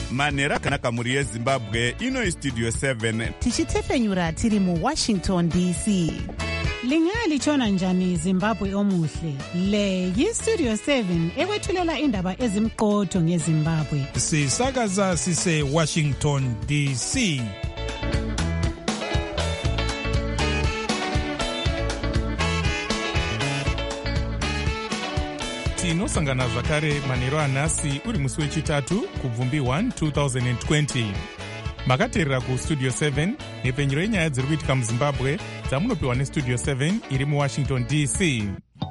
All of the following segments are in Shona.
manhero akanaka mhuri yezimbabwe. Ino Studio 7 tichitefenyura tiri muWashington DC. Lingalitshona njani Zimbabwe omuhle? Le yiStudio 7 ekwethulela indaba ezimqotho ngeZimbabwe. Sisakaza sise Washington DC. Tinosangana zvakare manhero anhasi uri musi wechitatu kubvumbi 1 2020. Makateerera kuStudio 7 nhepfenyuro yenyaya dziri kuitika muZimbabwe dzamunopiwa neStudio 7 iri muWashington DC.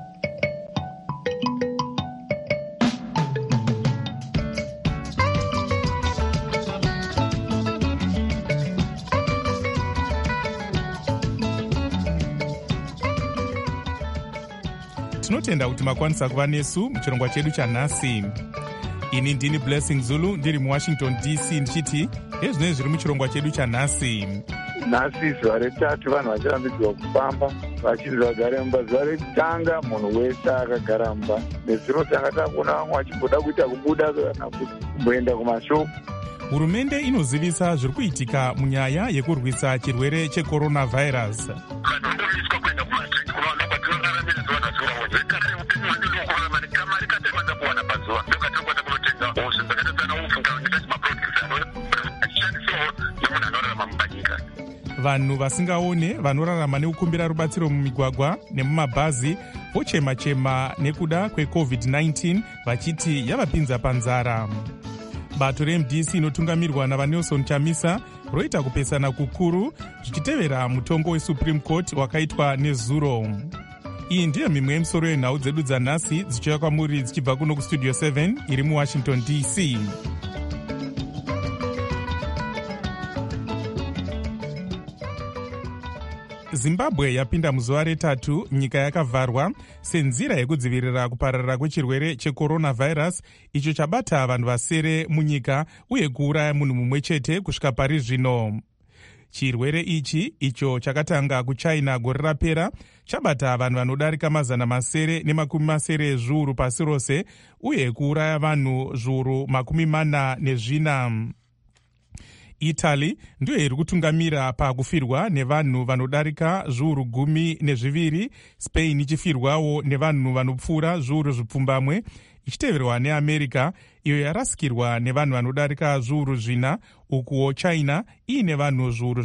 Tinotenda kuti makwanisa kuva nesu muchirongwa chedu chanhasi. Ini ndini Blessing Zulu ndiri muWashington DC ndichiti ezvinenge zviri muchirongwa chedu chanhasi. Nhasi zuva retatu vanhu vachirambidzwa kufamba vachinzi vagare mumba. Zuva rekutanga munhu wese akagara mumba. Nezuro tanga takuona vamwe vachimboda kuita kubuda kana kumboenda kumashopu. Hurumende inozivisa zviri kuitika munyaya yekurwisa chirwere checoronavirus. Vanhu vasingaone vanorarama nekukumbira rubatsiro mumigwagwa nemumabhazi vochema-chema nekuda kweCovid-19 vachiti yavapinza panzara. Bato reMDC inotungamirwa naVanelson Chamisa roita kupesana kukuru zvichitevera mutongo weSupreme Court wakaitwa nezuro. Iyi ndiyo mimwe yemisoro yenhau dzedu dzanhasi dzichiuya kwamuri dzichibva kuno kuStudio 7 iri muWashington DC. Zimbabwe yapinda muzuva retatu nyika yakavharwa senzira yekudzivirira kupararira kwechirwere checoronavirus icho chabata vanhu vasere munyika uye kuuraya munhu mumwe chete kusvika pari zvino. Chirwere ichi icho chakatanga kuChina gore rapera chabata vanhu vanodarika 940 ezviuru pasi rose uye kuuraya vanhu zviuru 44. Italy ndiyo iri kutungamira pakufirwa nevanhu vanodarika zviuru 12, Spain ichifirwawo nevanhu vanopfuura zviuru zvipfumbamwe, ichiteverwa neAmerica iyo yarasikirwa nevanhu vanodarika zviuru 4, ukuwo China iine vanhu zviuru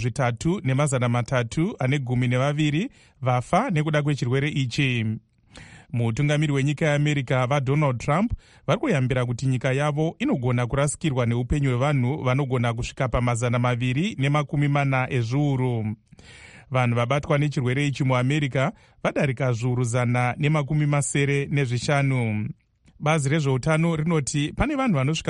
3,312 vafa nekuda kwechirwere ichi. Mutungamiri wenyika yeAmerica vaDonald Trump vari kuyambira kuti nyika yavo inogona kurasikirwa neupenyu hwevanhu vanogona kusvika pa240 ezviuru. Vanhu vabatwa nechirwere ichi muAmerica vadarika zviuru 185. Bazi rezveutano rinoti pane vanhu vanosvika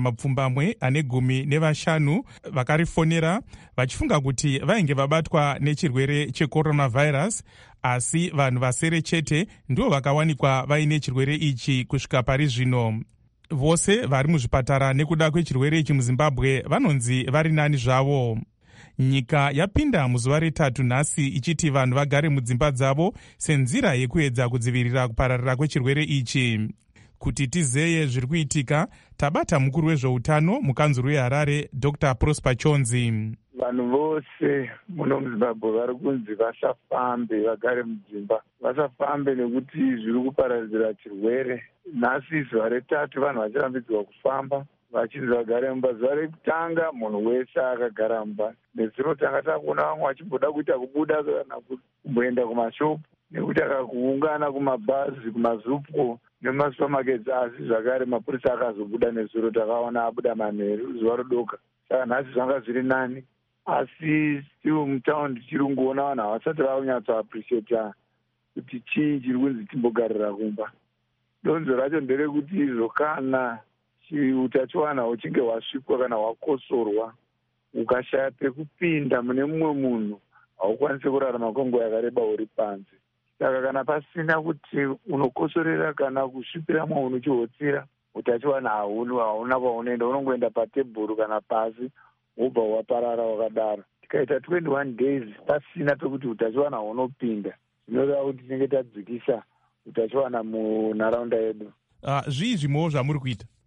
15 vakarifonera vachifunga kuti vainge vabatwa nechirwere checoronavirus, asi vanhu vasere chete ndivo vakawanikwa vaine chirwere ichi kusvika pari zvino. Vose vari muzvipatara nekuda kwechirwere ichi muZimbabwe vanonzi vari nani zvavo. Nyika yapinda muzuva retatu nhasi ichiti vanhu vagare mudzimba dzavo senzira yekuedza kudzivirira kupararira kwechirwere ichi. Kuti tizeye zviri kuitika, tabata mukuru wezveutano mukanzuru yeHarare Dr. Prosper Chonzi. Vanhu vose muno muZimbabwe vari kunzi vasafambe, vagare mudzimba. Vasafambe nekuti zviri kuparadzira chirwere. Nhasi zuva retatu vanhu vachirambidzwa kufamba vachinzi vagare mumba. Zuva rekutanga munhu wese akagara mumba. Nezuro tanga takuona vamwe vachimboda kuita kubuda kana kumboenda kumashopu nekuti akakuungana kumabhazi, kumazupco nemasupamaketsi, asi zvakare mapurisa akazobuda nezuro takaona abuda manheru zuva rodoka. Saka nhasi zvanga zviri nani, asi still mutaundi tichiri kungoona vanhu havasati vakunyatsoappreciata kuti chii chiri kunzi timbogarira kumba. Donzo racho nderekuti izvo kana utachiwana uchinge hwasvikwa kana hwakosorwa ukashaya pekupinda mune mumwe munhu haukwanisi kurarama kwenguva yakareba uri panze. Saka kana pasina kuti unokosorera kana kusvipira mwe uchihotsira, utachiwana hauna paunoenda, unongoenda patebhuru kana pasi wobva waparara wakadaro. Tikaita 21 days pasina pekuti utachiwana hunopinda, zvinoreva kuti tinenge tadzikisa utachiwana munharaunda yedu. Zvii zvimwewo zvamuri kuita?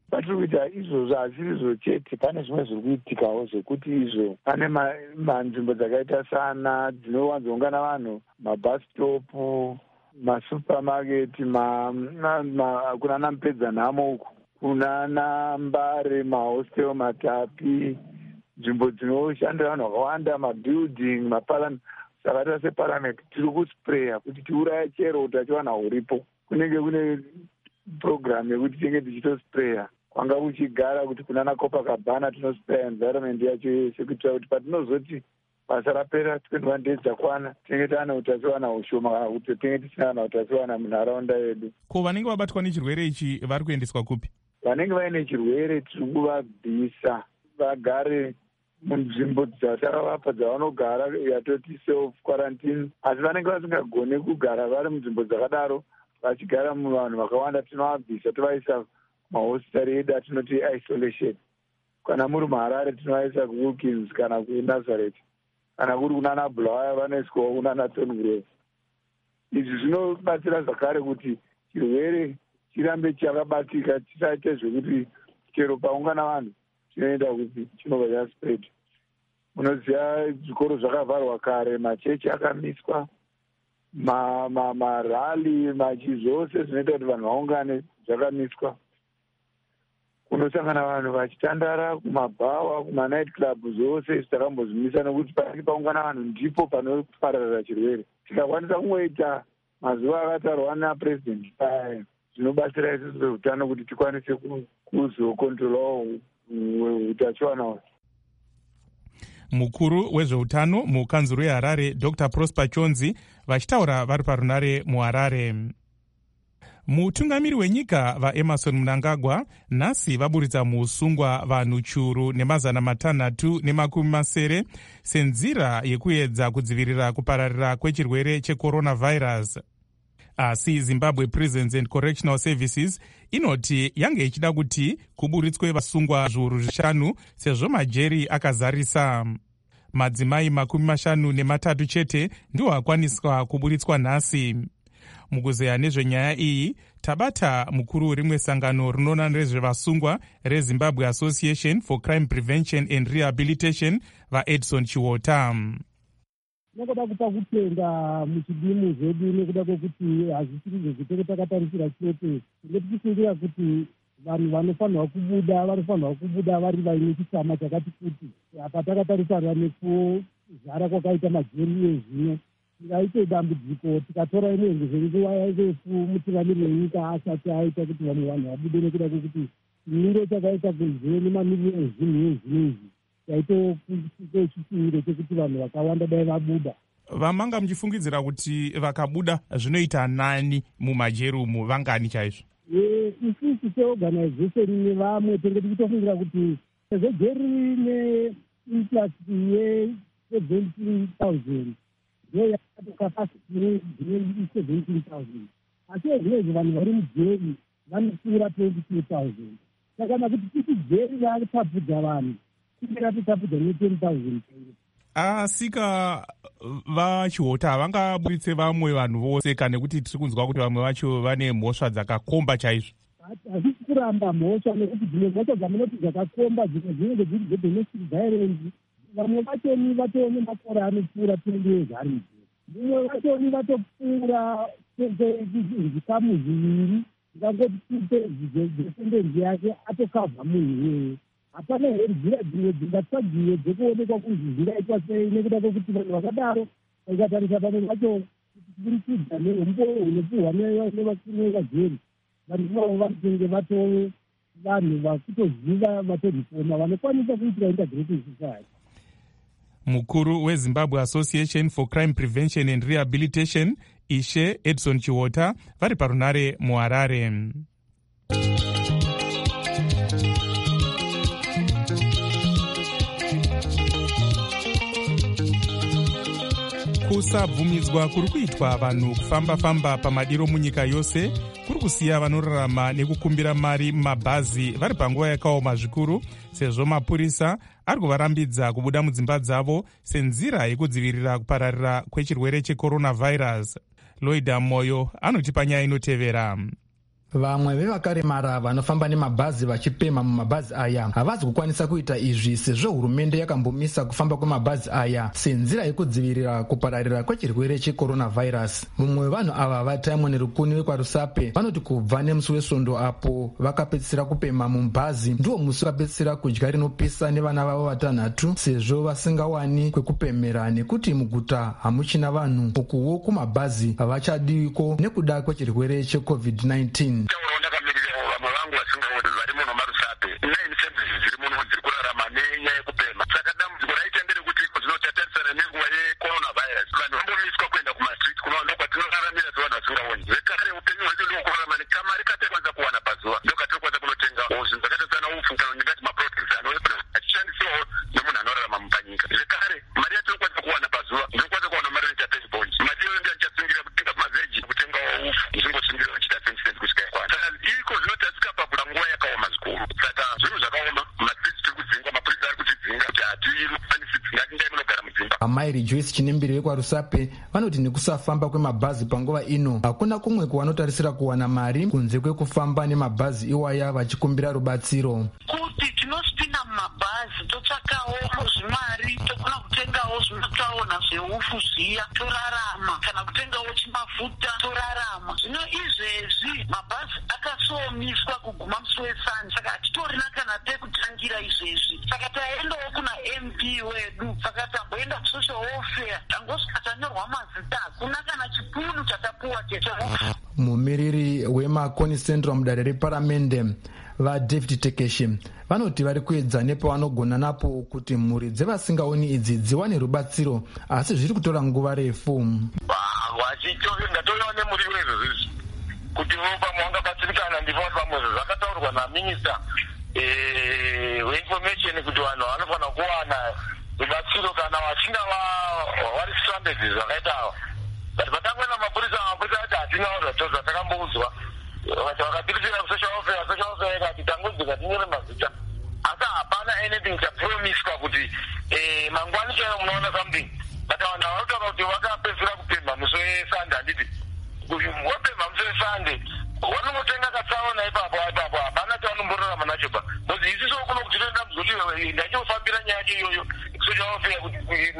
patiri kuita izvozvo hasiri zvo chete, pane zvimwe zviri kuitikawo zvekuti izvo pane manzvimbo dzakaita sana dzinowanzoungana vanhu, mabhastopu, masupamaketi, kunana mupedzanhamo uku, kunana Mbare, mahostel, matapi, nzvimbo dzinoshandira vanhu vakawanda, mabuilding, maparliament. Saka tase parliament tiri kuspreya kuti tiuraye chero utachiwana huripo. Kunenge kune program yekuti tinge tichitospreya kwanga kuchigara kuti kunana Copacabana tinospreya environment yacho yese kuitira kuti patinozoti basa rapera 21 days dzakwana tinenge taana utachiwana hushoma kana kuti tinge tisina kana utachiwana munharaunda yedu. Ko vanenge vabatwa nechirwere ichi vari kuendeswa kupi? Vanenge vaine chirwere tiri kuvabvisa vagare munzvimbo dzatakavapa dzavanogara yatoti self quarantine, asi vanenge vasingagone kugara vari munzvimbo dzakadaro vachigara muvanhu vakawanda tinovabvisa tovaisa mahositari edu atinoti isolation. Kana muri muHarare tinovaisa kuWilkins kana kuNazareth, kana kuri kunana Bulawayo vanoiswawo kunana Tongrove. Izvi zvinobatsira zvakare kuti chirwere chirambe chakabatika, chisaite zvekuti chero paungana vanhu chinoenda kuti chinobva chaspread. Munoziva zvikoro zvakavharwa kare, machechi akamiswa, marali, zvose zvinoita kuti vanhu vaungane zvakamiswa. Kunosangana vanhu vachitandara kumabhawa, kumanight club, zvose takambozvimisa nekuti panenge paungana vanhu ndipo panopararira chirwere. Tikakwanisa kungoita mazuva akatarwa napresident zvinobatsira isusu veutano kuti tikwanise kuzokontrolawo utachiwana. Mukuru wezveutano mukanzuro yeHarare Dr. Prosper Chonzi vachitaura vari parunare muHarare. Mutungamiri wenyika vaEmmerson Mnangagwa nhasi vaburitsa muusungwa vanhu churu ne670 senzira yekuedza kudzivirira kupararira kwechirwere checoronavirus. Asi Zimbabwe Prisons and Correctional Services inoti yange ichida kuti kuburitswe vasungwa zviuru 5 sezvo majeri akazarisa. Madzimai 53 chete ndiwo akwaniswa kuburitswa nhasi. Mukuzeya nezvenyaya iyi tabata mukuru werimwe sangano rinoona nezvevasungwa reZimbabwe Association for Crime Prevention and Rehabilitation vaEdson Chiwota. Nokuda kupa kutenda muchidimu zvedu nekuda kwekuti hazvisiri zvezvitoro takatarisira chete, tichifungira kuti vanhu vanofanirwa kubuda vari vaine chitsama chakati kuti apa takatarisana nekuzara kwakaita majeri ezvino tingaite dambudziko tikatora inenge zvenguva yarefu mutungamiri wenyika asati aita kuti vamwe vanhu vabude nekuda kwekuti chimiro chakaita kunze nemamiriro ezvinhu izvi yaitokusike chishuviro chekuti vanhu vakawanda dai vabuda. Vamanga muchifungidzira kuti vakabuda zvinoita nani mumajeri umu, vangani chaizvo? Isusu seorganization nevamwe tenge tichitofungira kuti sezvo jeri neinflux ye17,000 ndiyo yakatokapasiti ne17,000, asi ezvinezvi vanhu vari mujeri vanopfuura 22,000. Saka nakuti tisi jeri ratapudza vanhu tingatotapudza ne10,000. Asika vaChiwota havangaburitse vamwe vanhu vose kana nekuti tiri kunzwa kuti vamwe vacho vane mhosva dzakakomba chaizvo? Hazvisi kuramba mhosva nekuti dzimwe mhosva dzamunoti dzakakomba dzimwe dzinenge dziri dzedomestic violence. Vamwe vachoni vatone makore anopfuura 20 years ari mujeri. Mumwe vachoni vatopfuura zvikamu zviviri ngangoti dzesendenzi yake atokavha munhu iyeye. Hapana here nzira dzimwe dzingatsvagiwe dzekuonekwa kuti zvingaitwa sei nekuda kwekuti vanhu vakadaro ikatarisa pamwe vacho kuburikidza neumbo hunopuhwa nevakuru vejeri, vanhu ivavo vanenge vatove vanhu vakutoziva vatorifoma vanokwanisa kuitira integrating society. Mukuru weZimbabwe Association for Crime Prevention and Rehabilitation Ishe Edson Chiwota vari parunare muHarare. Kusabvumidzwa kuri kuitwa vanhu kufamba-famba pamadiro munyika yose kuri kusiya vanorarama nekukumbira mari mumabhazi vari panguva yakaoma zvikuru, sezvo mapurisa ari kuvarambidza kubuda mudzimba dzavo senzira yekudzivirira kupararira kwechirwere checoronavirus. Loida Moyo anotipa nyaya inotevera. Vamwe vevakaremara vanofamba nemabhazi vachipema mumabhazi aya havazi kukwanisa kuita izvi sezvo hurumende yakambomisa kufamba kwemabhazi aya senzira yekudzivirira kupararira kwechirwere checoronavirus. Mumwe wevanhu ava vaTaimon Rukuni vekwaRusape vanoti kubva nemusi wesvondo apo vakapedzisira kupema mubhazi ndiwo musi vakapedzisira kudya rinopisa nevana vavo vatanhatu sezvo vasingawani kwekupemera nekuti muguta hamuchina vanhu, ukuwo kumabhazi havachadiwiko nekuda kwechirwere cheCovid-19. Amairi Joyce Chinembiri vekwaRusape vanoti nekusafamba kwemabhazi panguva ino hakuna kumwe kwavanotarisira kuwana mari kunze kwekufamba nemabhazi iwaya vachikumbira rubatsiro. Kuti tinosipinda mumabhazi totsvakawo zvimari tokona kutengawo zvinotsaona zveufu zviya torarama, kana kutengawo chimafuta torarama. Zvino izvezvi mabhazi akasomiswa kuguma musi wesani, saka hatitorina kana pekutangira izvezvi. Saka taendawo kuna MP wedu, saka tamboenda kusocial welfare tangosvika tanyorwa mazita, hakuna kana chipunu chatapuwa chechehufu. Mumiriri weMakoni Central mudare reparamende vaDavid Tekeshe vanoti vari kuedza nepavanogona napo kuti mhuri dzevasingaoni idzi dziwane rubatsiro, asi zviri kutora nguva refu. Ndatoona nemuri wezvizvi kuti vopamwe vangabatsirikana ndipo pamwe zvakataurwa naminista weinformation kuti vanhu vanofanira kuwana rubatsiro kana vachinga vari stranded zvakaita ava. But patangwena mapurisa ati hatina zvatorwa takamboudzwa vakatirisira kusocial welfare ikati tangodzika tinyore mazita, asi hapana anything chapromiswa kuti mangwani chaivo munoona something. But vanhu vanotaura kuti vakapedzisira kupemha musi weSunday, handiti wapemha musi weSunday vanongotenga katsaona ipapo hapana chavanomborarama nacho pa because isiso kuno kuti toenda muzoti ndachofambira nyaya yacho iyoyo social welfare kuti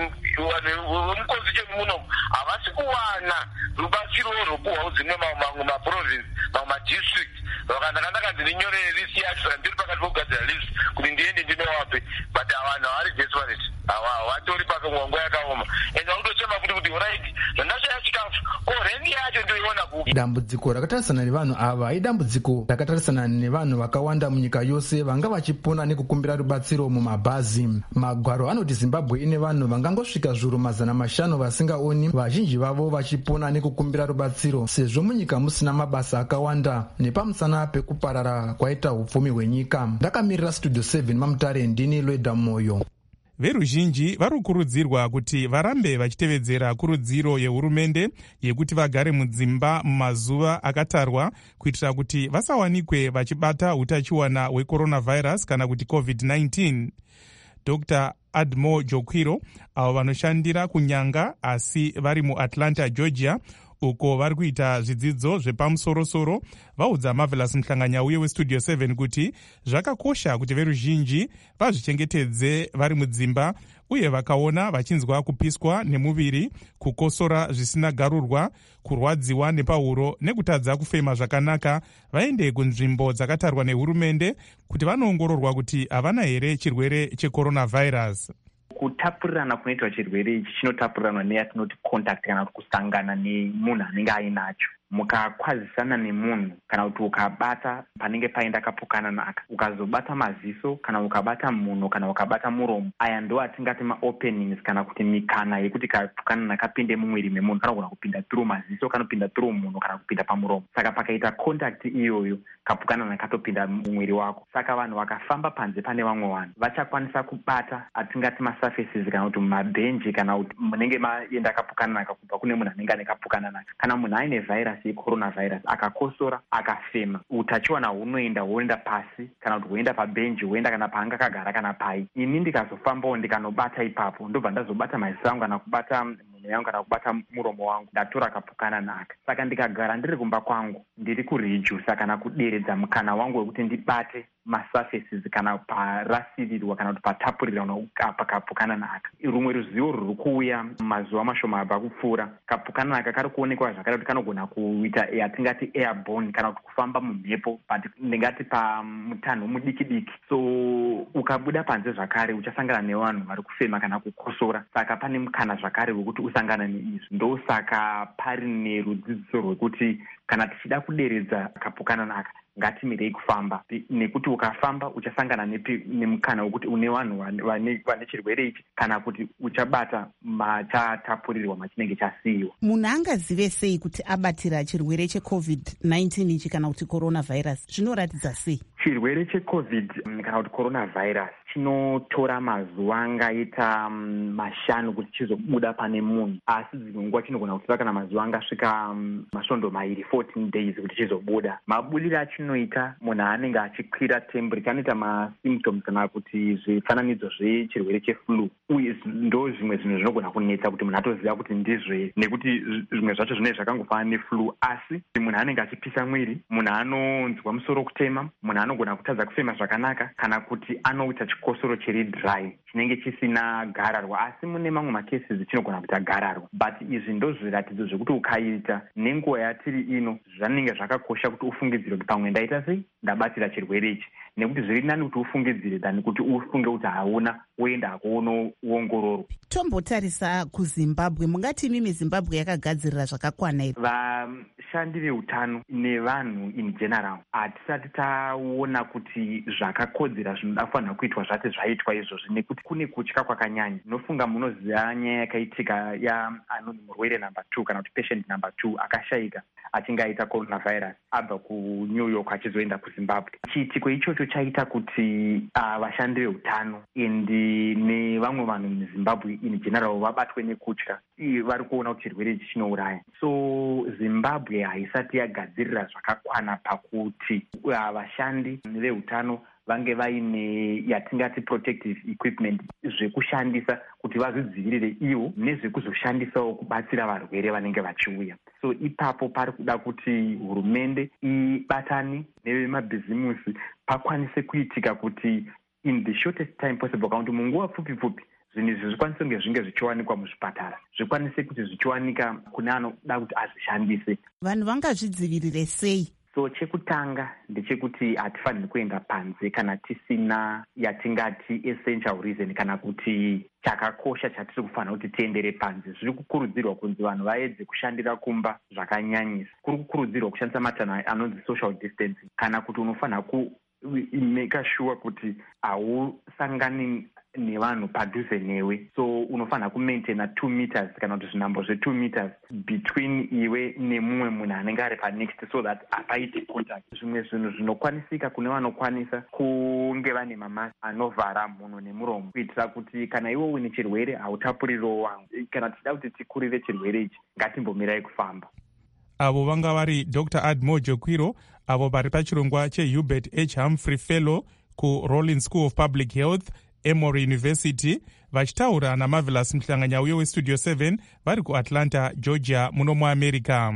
vemukozi chemu muno havasi kuwana rubatsiro rwokuhwawo dzimwe mamwe maprovince mamwe madistrict vakandakandakanzi ndinyorere list yacho ndiri pakati pokugadzira list kuti ndiende ndinowape, but vanhu havari desperate, havatori pakamwango yakaoma and vakutochema kuti right zvandashaya chikafu ko reni yacho ndoiona kupi. Dambudziko rakatarisana nevanhu ava idambudziko rakatarisana nevanhu vakawanda munyika yose vanga vachipona nekukumbira rubatsiro mumabhazi. Magwaro anoti Zimbabwe ine vanhu vangangosvika zviuru 500 vasingaoni, vazhinji vavo vachipona nekukumbira rubatsiro sezvo munyika musina mabasa akawanda nepamusana pekuparara kwaita upfumi hwenyika. Ndakamirira Studio 7 mamutare ndini Lweda Moyo. Veruzhinji vari kukurudzirwa kuti varambe vachitevedzera kurudziro yehurumende yekuti vagare mudzimba mumazuva akatarwa kuitira kuti vasawanikwe vachibata utachiwana hwecoronavirus kana kuti COVID-19. Dr. Admo Jokwiro avo vanoshandira kunyanga asi vari muAtlanta, Georgia, uko vari kuita zvidzidzo zvepamusoro-soro, vaudza Marvelous Muhlanganyauye weStudio 7 kuti zvakakosha kuti veruzhinji vazvichengetedze vari mudzimba uye vakaona vachinzwa kupiswa nemuviri, kukosora zvisina garurwa, kurwadziwa nepahuro nekutadza kufema zvakanaka vaende kunzvimbo dzakatarwa nehurumende kuti vanoongororwa kuti havana here chirwere checoronavirus. Kutapurirana kunoitwa chirwere ichi chinotapuriranwa neyatinoti contact kana kuti kusangana nemunhu anenge ainacho. Mukakwazisana nemunhu kana kuti ukabata panenge paenda kapukana naka, ukazobata maziso kana ukabata munhu kana ukabata muromo, aya ndo atingati maopenings kana kuti mikana yekuti kapukana nakapinde mumwiri memunhu kana kuna kupinda through maziso kana kupinda through munhu kana kupinda pamuromo. Saka pakaita contact iyoyo kapukana nakatopinda mumwiri wako. Saka vanhu vakafamba panze pane vamwe vanhu vachakwanisa kubata atingati masurfaces kana kuti mabhenji kana kuti munenge maenda kapukana naka kubva kune munhu anenge ane kapukana naka. Kana munhu aine virus yecoronavirus akakosora akafema, utachiwana hunoenda pasi kana kuti huenda pabhenji, huenda kana paanga kagara kana pai. Ini ndikazofambawo ndikanobata ipapo ndobva ndazobata maziso angu kana kubata munhu mhino yangu kana kubata muromo wangu ndatora kapukana naka. Saka ndikagara ndiri kumba kwangu ndiri kurijusa kana kuderedza mukana wangu wekuti ndibate masurfaces kana parasirirwa kana kuti patapurirwa pakapukana naka. Rumwe ruzivo ruri kuuya mazuva mashoma abva kupfuura, kapukana naka kari kuonekwa zvakare kuti kanogona kuita yatingati airborne kana kuti kufamba mumhepo but ndingati pamutanho mudiki diki. So ukabuda panze zvakare uchasangana nevanhu vari kufema kana kukosora, saka pane mukana zvakare wekuti usangana neizvi. Ndosaka pari nerudzidziso rwekuti kana tichida kuderedza kapukana naka ngatimirei kufamba, nekuti ukafamba uchasangana nemukana wekuti une vanhu vane chirwere ichi kana kuti uchabata machatapurirwa machinenge chasiyiwa. Munhu angazive sei kuti abatira chirwere cheCovid-19 ichi kana kuti coronavirus? Zvinoratidza sei? Chirwere cheCovid kana kuti coronavirus chinotora mazuva angaita 5 kuti chizobuda pane munhu, asi dzimwe nguva chinogona kutora kana mazuva angasvika masvondo 14 days kuti chizobuda. Mabudiro achinoita munhu anenge achikwira temperature anoita masymptoms kana kuti zvifananidzo zvechirwere cheflu, uye ndo zvimwe zvinhu zvinogona kunetsa kuti munhu atoziva kuti ndizve, nekuti zvimwe zvacho zvinenge zvakangofanana neflu. Asi munhu anenge achipisa mwiri, munhu anonzwa musoro kutema, munhu anogona kutadza kufema zvakanaka, kana kuti anoita chikosoro chiri dry chinenge chisina gararwa, asi mune mamwe macases chinogona kuita gararwa. But izvi ndo zviratidzo zvekuti ukaita nenguva yatiri ino zvanenge zvakakosha kuti ufungidzire kuti pamwe ndaita sei, ndabatira chirwere ichi, nekuti zviri nani kuti ufungidzire than kuti ufunge kuti hauna woenda kuonoongororwa. Tombotarisa kuZimbabwe, mungati mimi Zimbabwe yakagadzirira zvakakwana here? Vashandi veutano nevanhu in general hatisati taona kuti zvakakodzera zvinofanira kuitwa zvati zvaitwa izvozvi, nekuti kune kutya kwakanyanya. Nofunga munoziva nyaya yakaitika anonzi murwere number 2 kana kuti patient number 2 akashayika achinge aita coronavirus abva kuNew York achizoenda kuZimbabwe. Chiitiko ichocho chaita kuti vashandi veutano endi nevamwe vanhu muZimbabwe in general vabatwe nekutya, vari kuona kuti chirwere ichi chinouraya. So Zimbabwe haisati yagadzirira zvakakwana pakuti vashandi veutano vange vaine yatingati protective equipment zvekushandisa kuti vazvidzivirire ivo nezvekuzoshandisawo kubatsira varwere vanenge vachiuya. So ipapo pari kuda kuti hurumende ibatane nevemabhizimusi pakwanise kuitika kuti in the shortest time possible, kana kuti munguva pfupi zvinhu izvi zvikwanise kunge zvinge zvichiwanikwa muzvipatara, zvikwanise kuti zvichiwanika kune anoda kuti azvishandise. Vanhu vangazvidzivirire sei? So chekutanga ndechekuti hatifaniri kuenda panze kana tisina yatingati essential reason kana kuti chakakosha chatiri kufanira kuti tiendere panze. Zviri kukurudzirwa kunzi vanhu vaedze kushandira kumba zvakanyanyisa. Kuri kukurudzirwa kushandisa matanho anonzi social distancing, kana kuti unofanira make sure kuti hausangani nevanhu padhuze newe. So unofanira kumaintaina 2 meters kana kuti zvinhambo zve2 meters between iwe nemumwe munhu anenge ari panext, so that hapaiti contact. Zvimwe zvinhu zvinokwanisika kune vanokwanisa kunge vane mamasi anovhara mhuno nemuromo, kuitira kuti kana iwe une chirwere hautapuririwo wangu. Kana tichida kuti tikurire chirwere ichi ngatimbomirai kufamba. Avo vanga vari Dr. Admo Jokwiro, avo vari pachirongwa cheHubert H. Humphrey Fellow kuRollins School of Public Health, Emory University, vachitaura naMarvelous Mhlanganyauye weStudio 7 vari kuAtlanta, Georgia, muno muAmerica.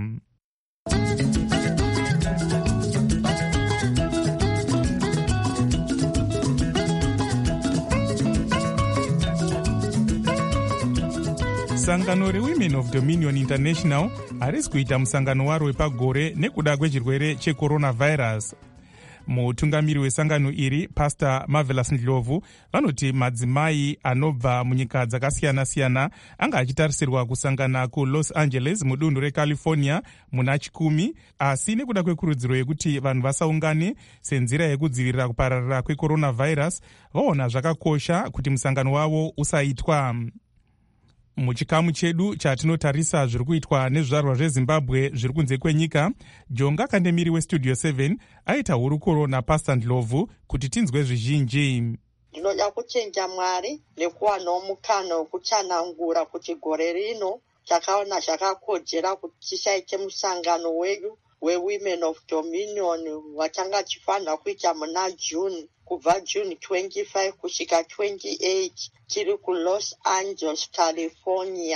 Sangano reWomen of Dominion International harisi kuita musangano waro wepagore nekuda kwechirwere checoronavirus. Mutungamiri wesangano iri, Pastor Marvelous Ndlovu, vanoti madzimai anobva munyika dzakasiyana-siyana anga achitarisirwa kusangana kuLos Angeles mudunhu reCalifornia muna 10, asi nekuda kwekurudziro yekuti vanhu vasaungane senzira yekudzivirira kupararira kwecoronavirus, vaona zvakakosha kuti musangano wavo usaitwa. Muchikamu chedu chatinotarisa zviri kuitwa nezvizvarwa zveZimbabwe zviri kunze kwenyika, Jonga Kandemiri weStudio 7 aita hurukuro naPastor Ndlovu kuti tinzwe zvizhinji. Ndinoda kuchinja Mwari nekuwanawo mukana wekuchanangura kuti gore rino takaona zvakakodzera kuti tisaite musangano wedu weWomen of Dominion watanga tichifanira kuita muna June, kubva June 25 kusvika 28 tiri kuLos Angeles, California.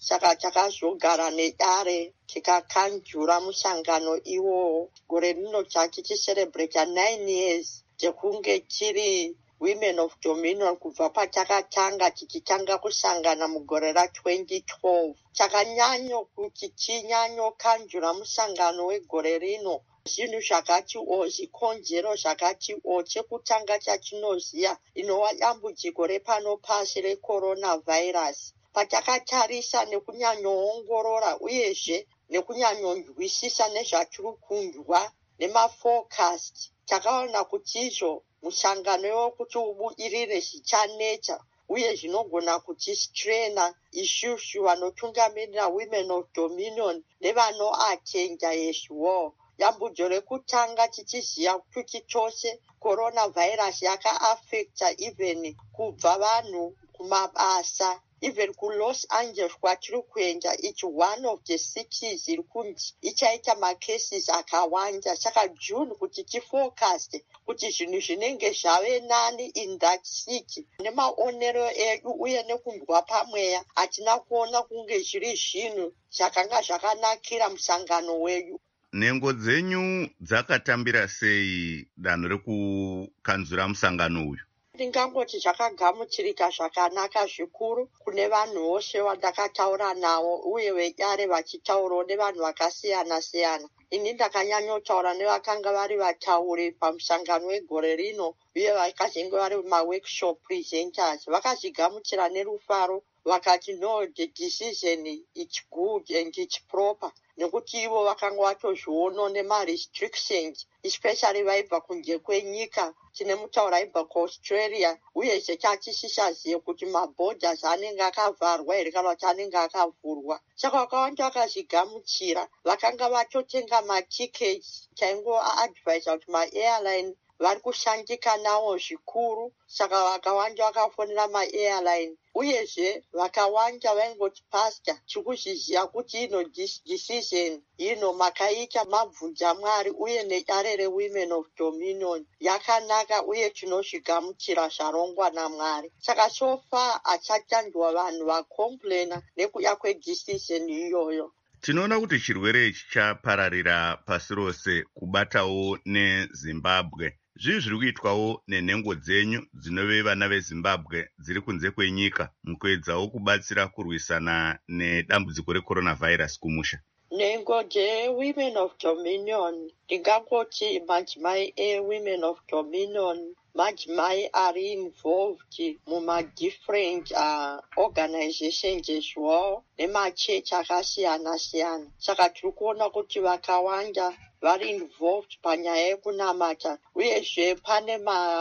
saka takazogara nedare tikakanjura musangano iwowo. Gore rino tichicerebrata 9 years dzekunge tiri Women of Dominion kubva patakatanga tichitanga kusangana mugore ra2012. Takanyanyo kuti tinyanyokanjura musangano wegore rino. Zvinhu zvakatiwo, zvikonzero zvakatiwo. Chekutanga chatinoziya inova dambudziko repano pasi recoronavirus. Patakatarisa nekunyanyoongorora uyezve nekunyanyonzwisisa nezvatiri kunzwa nemafocust, takaona kuti izvo musangano wekuti ubudirire zvichanetsa uye zvinogona kutistrena isusu vanotungamirira Women of Dominion nevanoatenda yezviwo. Dambudzo rekutanga tichiziya kuti chose coronavirus yakaafecta even kubva vanhu kumabasa. Even kuLos Angeles kwatiri kuenda, it's one of the cities iri kunzi ichaita macases akawanda. Saka June kuti tifocus kuti zvinhu zvinenge zvave nani in that city. Nemaonero edu uye nekunzwa pamweya hatina kuona kunge zviri zvinhu zvakanga zvakanakira musangano wedu. Nhengo dzenyu dzakatambira sei danho rekukanzura musangano uyu? Ndingangoti zvakagamuchirika zvakanaka zvikuru kune vanhu vose vandakataura navo uye vedare vachitaurawo nevanhu vakasiyana siyana. Ini ndakanyanyotaura nevakanga vari vatauri pamusangano wegore rino uye vakazenge vari maworkshop presenters. Vakazvigamuchira nerufaro vakati no, the decision it's good and it's proper. Nekuti ivo vakanga vatozviona nemarestrictions especially vaibva kunze kwenyika. Tine mutaura aibva kuAustralia uyezve tatisishaziye kuti maborders anenge akavharwa here kana kuti anenge akavhurwa. Saka vakawanda vakazvigamuchira, vakanga vatotenga matickets. Taingoadvisa kuti maairline vari kushandika nawo zvikuru, saka vakawanda vakafonera maairline. Uyezve vakawanda vaingoti pastor, tikuzviziya kuti ino decision ino makaita mabvunza Mwari uye nedare reWomen of Dominion yakanaka uye tinozvigamuchira zvarongwa naMwari. Saka so far hachatandwa vanhu vakomplaina nekuda kwedecision iyoyo. Tinoona kuti chirwere ichi chapararira pasi rose kubatawo neZimbabwe. Zvii zviri kuitwawo nenhengo dzenyu dzinove vana veZimbabwe dziri kunze kwenyika mukuedzawo kubatsira kurwisana nedambudziko recoronavirus kumusha? Nhengo dzeWomen of Dominion, ndingangoti madzimai eWomen of Dominion, madzimai ari involved muma-different organizations ezviwo nemachechi akasiyana siyana. Saka tiri kuona kuti vakawanda vari involved panyaya yekunamata. Uyezve pane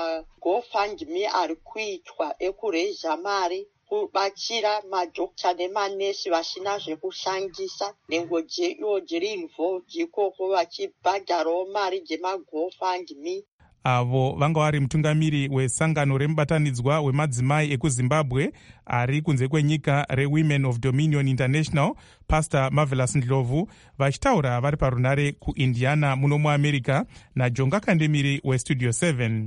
maGoFundMe ari kuitwa ekureza mari kubatsira madhokta nemanesi vasina zvekushandisa. Nhengo dzeyo dziri involved ikoko vachibhadharawo mari dzemaGoFundMe. Avo vanga vari mutungamiri wesangano remubatanidzwa wemadzimai ekuZimbabwe ari kunze kwenyika reWomen of Dominion International, Pastor Marvelous Ndlovu, vachitaura vari parunare kuIndiana muno muAmerica naJonga Kandemiri weStudio 7.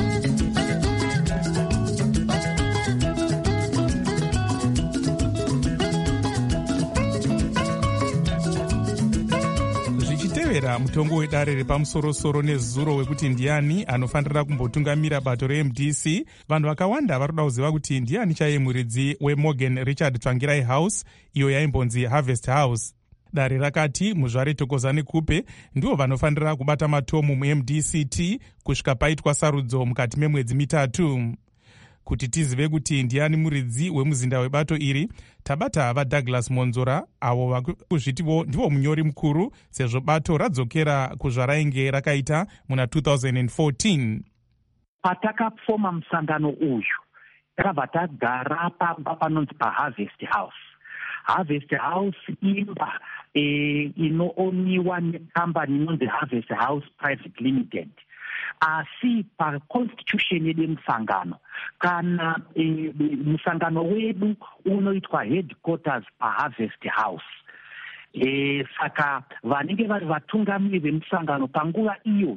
Mutongo wedare repamusoro-soro nezuro wekuti ndiani anofanira kumbotungamira bato reMDC, vanhu vakawanda vari kuda kuziva kuti ndiani chaiye muridzi weMorgan Richard Tsvangirai House, iyo yaimbonzi Harvest House. Dare rakati muzvare Thokozani Kupe ndivo vanofanira kubata matomu muMDCT kusvika paitwa sarudzo mukati memwedzi mitatu. Kuti tizive kuti ndiani muridzi wemuzinda webato iri, tabata vaDouglas Monzora, avo vakuzvitivo ndivo munyori mukuru sezvo bato radzokera kuzvarainge rakaita muna 2014. Patakafoma musangano uyu, takabva tagara pamba panonzi paHarvest House. Harvest House imba inooniwa nekambani inonzi Harvest House Private Limited. Asi paconstitution yedu musangano, kana musangano wedu unoitwa headquarters paHarvest House. Saka vanenge vari vatungamiri vemusangano panguva iyoyo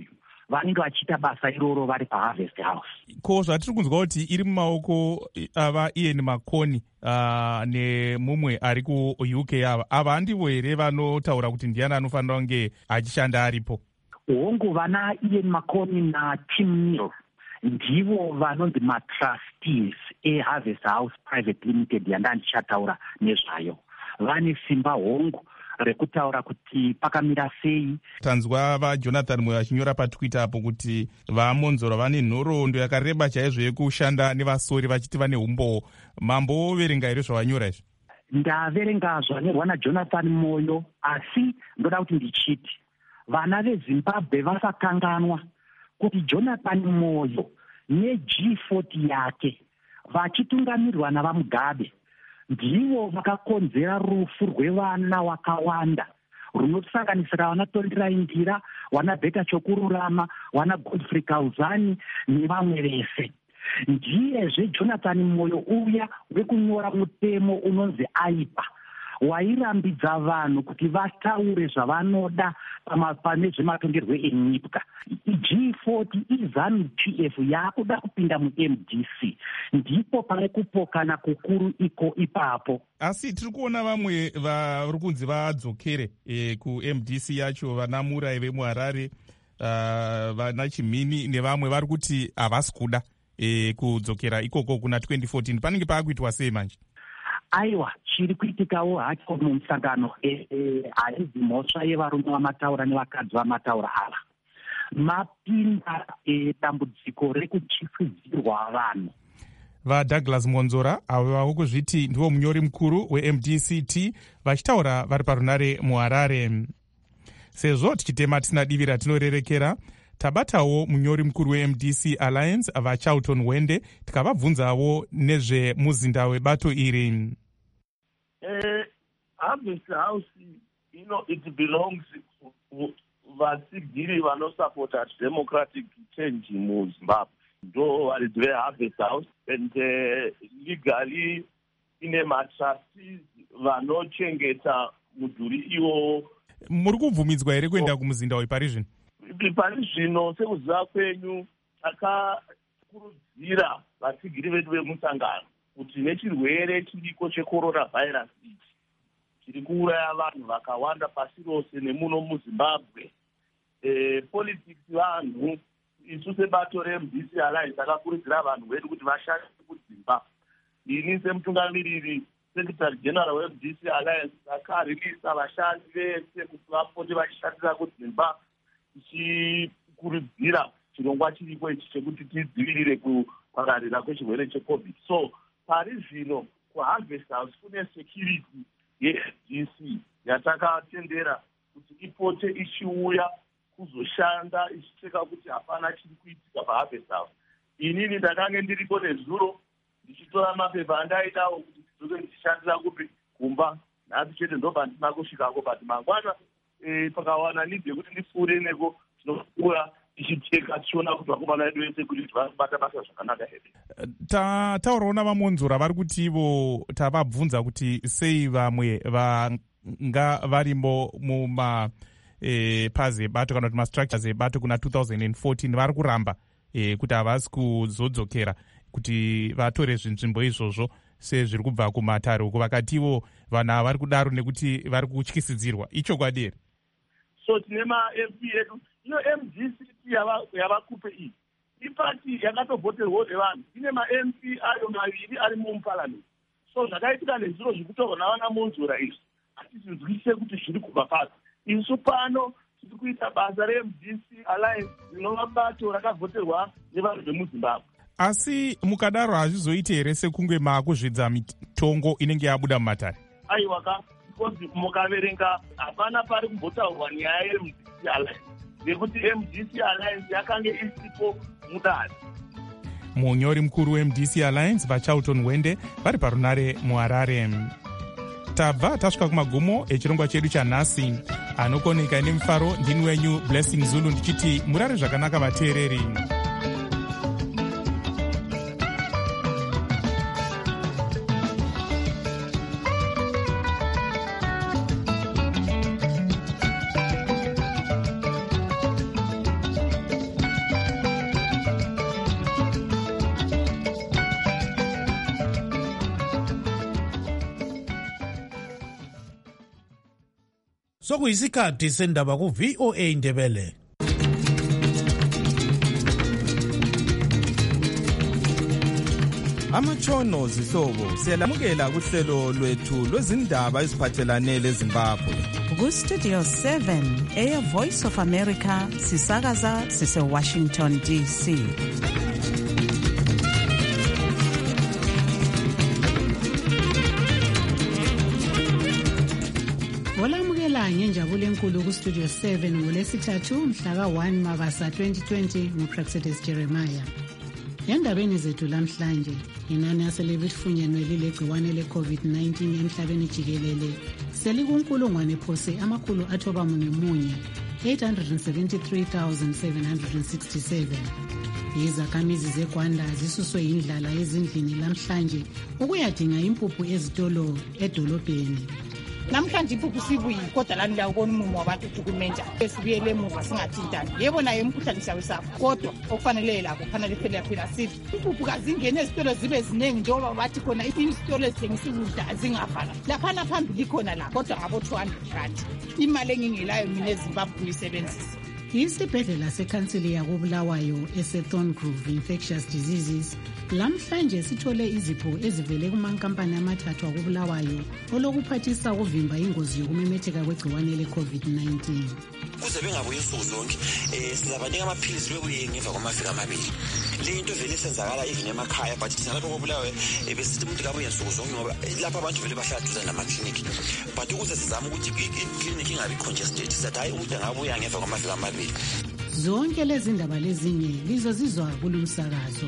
vanenge vachiita basa iroro vari paharvest house. Ko zvatiri kunzwa kuti iri mumaoko ava Ian Makoni nemumwe ari ku-UK ava handivo here vanotaura kuti ndiani anofanira kunge achishanda aripo? Hongu, vana Ian Makoni naTim Neal ndivo vanonzi matrustees eHarvest House Private Limited yandandichataura nezvayo. Vane simba hongu rekutaura kuti pakamira sei. Tanzwa vaJonathan Moyo achinyora paTwitter apo kuti vamonzora vane nhoroondo yakareba chaizvo yekushanda nevasori vachiti vane umbo. Mambo verenga here zvavanyora izvi? Ndaverenga zvanyorwa naJonathan Moyo, asi ndoda kuti ndichiti vana veZimbabwe vasakanganwa kuti Jonathan Moyo neG40 yake vachitungamirirwa navaMugabe ndivo vakakonzera rufu rwevana wakawanda runosanganisira vana Tondirai Ndira, vana Beta Chokururama, vana Godfrey Kauzani nevamwe vese. Ndiyezve Jonathan Moyo uya wekunyora mutemo unonzi AIPA wairambidza vanhu kuti vataure zvavanoda pane zvematongerwo enyika. G40 iZANU-PF yakuda kupinda muMDC, ndipo pane kupokana kukuru ipapo. Asi tiri kuona vamwe vari kunzi vadzokere kuMDC yacho, vana Murai vemuHarare, vana Chimini nevamwe vari kuti havasi kuda kudzokera ikoko kuna 2014. Panenge paakuitwa sei manje? Aiwa, chiri kuitikawo hacho mumusangano haidzi mhosva yevarume vamataura nevakadzi vamataura ava. Mapinda dambudziko rekuchifidzirwa vanhu. VaDouglas Monzora avo vavo kuzviti ndivo munyori mukuru weMDCT vachitaura vari parunare muHarare. Sezvo tichitema tisina divi ratinorerekera, tabatawo munyori mukuru weMDC Alliance vaCharlton Wende tikavabvunzawo nezvemuzinda webato iri. Harvest House, it belongs to vasigiri vanosupporta democratic change muZimbabwe. Ndo varidzi veHarvest House and legally ine matrustees vanochengeta mudhuri iwo. Muri kubvumidzwa here kuenda kumuzinda wepari zvino? Pari zvino sekuziva kwenyu takakurudzira vasigiri vedu vemusangano kuti nechirwere chiriko checoronavirus ichi chiri kuuraya vanhu vakawanda pasi rose nemuno muZimbabwe. Politics vanhu isu sebato reMDC Alliance takakurudzira vanhu vedu kuti vashande kudzimba. Ini semutungamiriri Secretary General weMDC Alliance takaririsa vashandi vese kuti vapote vachishandira kudzimba, tichikurudzira chirongwa chiripo ichi chekuti tidzivirire kupararira kwechirwere cheCovid. So pari zvino kuHarvest House kune security yeMDC yatakatendera kuti ipote ichiuya kuzoshanda ichicheka kuti hapana chiri kuitika paHarvest House. Inini ndakange ndiripo nezuro ndichitora mapepa andaitawo kuti tidzoke ndichishandira kupi kumba. Nhasi chete ndobva ndisina kusvikako, but mangwana pakawana nidhi yekuti ndipfuure neko tinokuya tichiteka tichiona kuti vakomana vedu vese kuti vari basa zvakanaka here. Taurawo navamonzora vari kuti ivo tavabvunza kuti sei vamwe vanga varimo mumapazi ebato kana kuti mastructures ebato kuna 2014 vari kuramba kuti havasi kuzodzokera kuti vatore zvinzvimbo izvozvo sezviri kubva kumatare uko. Vakatiwo vanhu ava vari kudaro nekuti vari kutyisidzirwa. Ichokwadi here? So tine ma-MP edu, iyo MDCT yavakupe iyi ipati yakatovhoterwa nevanhu, ine ma-MP ayo maviri ari muparliament. So zvakaitika nezviro zvikutorwa navana Monzora izvi hatizvinzwisise kuti zviri kubva pasi. Isu pano tiri kuita basa reMDC Alliance rinova bato rakavhoterwa nevanhu vemuZimbabwe. Asi mukadaro hazvizoiti here sekunge maakuzvidza mitongo inenge yabuda mumatare? Aiwa, because mukaverenga hapana pari kumbotaurwa nyaya yeMDC Alliance nekuti MDC Alliance yakange isipo mudare. Munyori mukuru weMDC Alliance vaCharlton Wende vari parunare muHarare. Tabva tasvika kumagumo echirongwa chedu chanhasi. Anokoneka nemufaro ndini wenyu Blessing Zulu ndichiti murare zvakanaka vateereri. sokuyisikhathi sendaba ku-VOA Indebele. Amatshono zihlobo siyalamukela kuhlelo lwethu lwezindaba eziphathelane leZimbabwe. Ku-Studio 7 Air Voice of America sisakaza sise-Washington DC. Olamukela ngenjabulo enkulu ku-Studio 7 ngolesithathu mhla ka-1 Mabasa 2020 nguPraxedes Jeremiah. Endabeni zethu lamhlanje, inani aselifunyenwe lilegciwane le-COVID-19 emhlabeni jikelele selikunkulungwane phose amakhulu athoba munye 873,767. Izakhamizi zeGwanda zisuswe indlala ezindlini lamhlanje ukuyadinga impuphu ezitolo edolobheni. Namhlanje impuphu sibuyi kodwa lani liyawubona umumo wabantu udukumenta esibuyele emuva singathintani. Yebo naye umkhuhlane siyawesapha kodwa okufanele lakho kufanele phela sithi impuphu kazingene ezitolo zibe ziningi njengoba bathi khona izitolo ezithengisa ukudla azingavala. Laphana phambili khona la kodwa ngabo 200 rand. Imali engingelayo mina eZimbabwe uyisebenzisa. Isibhedlela sekhansili yakobulawayo ese-Thorngrove Infectious Diseases lamhlanje sithole izipho ezivele kumankampani amathathu akobulawayo olokuphathisa ukuvimba ingozi yokumemetheka kwegciwane le-COVID-19. Kuze bengabuyi insuku zonke sizabanika amaphilisi bebuye ngemva kwamaviki amabili. Le into vele isenzakala even emakhaya but thina lapho kobulawayo besithi umuntu kabuye insuku zonke ngoba lapha abantu vele bahlala duze namaklinikhi. But ukuze sizame ukuthi iklinikhi ingabi congested sizathi hayi umuntu angabuya ngemva kwamaviki amabili. Zonke lezi ndaba lezinye lizozizwa kulumsakazo.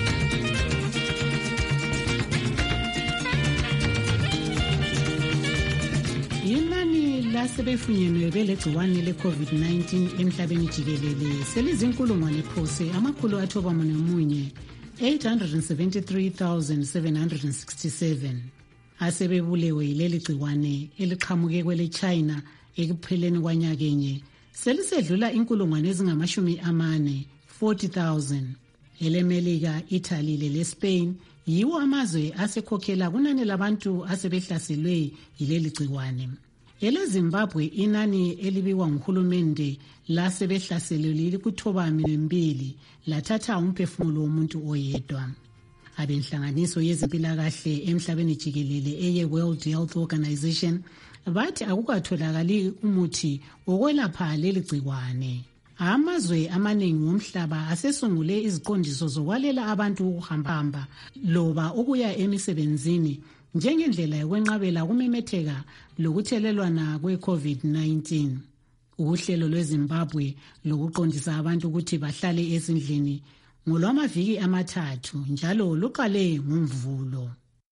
Inani lasebefunyenwe belegciwane le-COVID-19 emhlabeni jikelele selizinkulungwane phose amakhulu athoba munye 873,767. Asebebulewe yileli gciwane eliqhamuke kwele China ekupheleni kwanyakenye selisedlula inkulungwane ezingama40,000 40,000. EleMelika, Italy leSpain yiwo amazwe asekhokhela kunani labantu asebehlaselwe yileli gciwane. EleZimbabwe inani elibiwa nguhulumende lasebehlaselwe likuthoba 2 lathatha umphefumulo womuntu oyedwa. Abenhlanganiso yezempilakahle emhlabeni jikelele eye-World Health Organization bathi akukatholakali umuthi wokwelapha leli gciwane. Amazwe amaningi womhlaba asesungule iziqondiso zokwalela abantu ukuhamba loba ukuya emisebenzini njengendlela yokwenqabela kumemetheka lokuthelelwana kwe-COVID-19. Uhlelo lweZimbabwe lokuqondisa abantu ukuthi bahlale ezindlini ngolwamaviki amathathu njalo luqale ngoMvulo.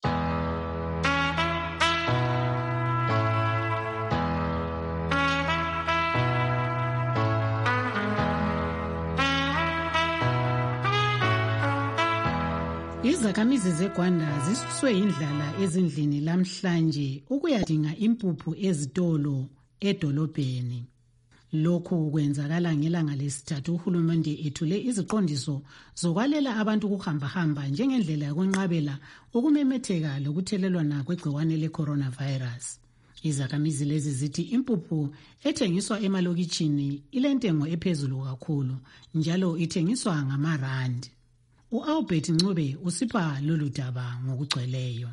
Izakhamizi zeGwanda zisuswe indlala ezindlini lamhlanje ukuyadinga impuphu ezitolo edolobheni. Lokhu kwenzakala ngelanga lesithathu uhulumende ethule iziqondiso zokwalela abantu ukuhambahamba njengendlela yokwenqabela ukumemetheka lokuthelelwana kwegciwane le-coronavirus. Izakhamizi lezi zithi impuphu ethengiswa emalokitshini ilentengo ephezulu kakhulu njalo ithengiswa ngama-rand. U-Albert Ncube usipha lolu daba ngokugcweleyo.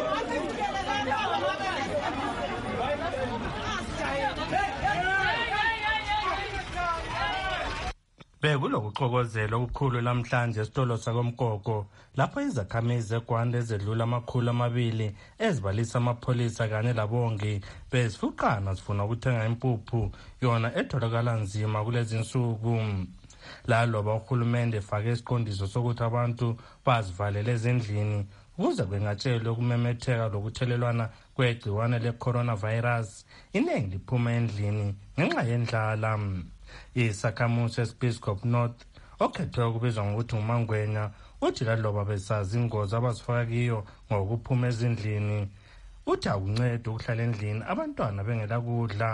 Bekulokuxokozela okukhulu lamhlanje esitolo sakomgogo lapho izakhamizi zeGwanda ezedlula 200 ezibalisa amapholisa kanye labongi bezifuqana zifuna ukuthenga impuphu yona etholakala nzima kulezi nsuku. Laloba uhulumende efake isiqondiso sokuthi abantu bazivalele ezindlini ukuze bengatshelwe ukumemetheka lokuthelelwana kwegciwane le-coronavirus, iningi liphuma endlini ngenxa yendlala. Isakhamuzi Episcopal North okhethwe ukubizwa ngokuthi nguMangwenya uthi laloba besazi ingozi abazifaka kiyo ngokuphuma ezindlini uthi akuncede ukuhlala endlini abantwana bengela kudla.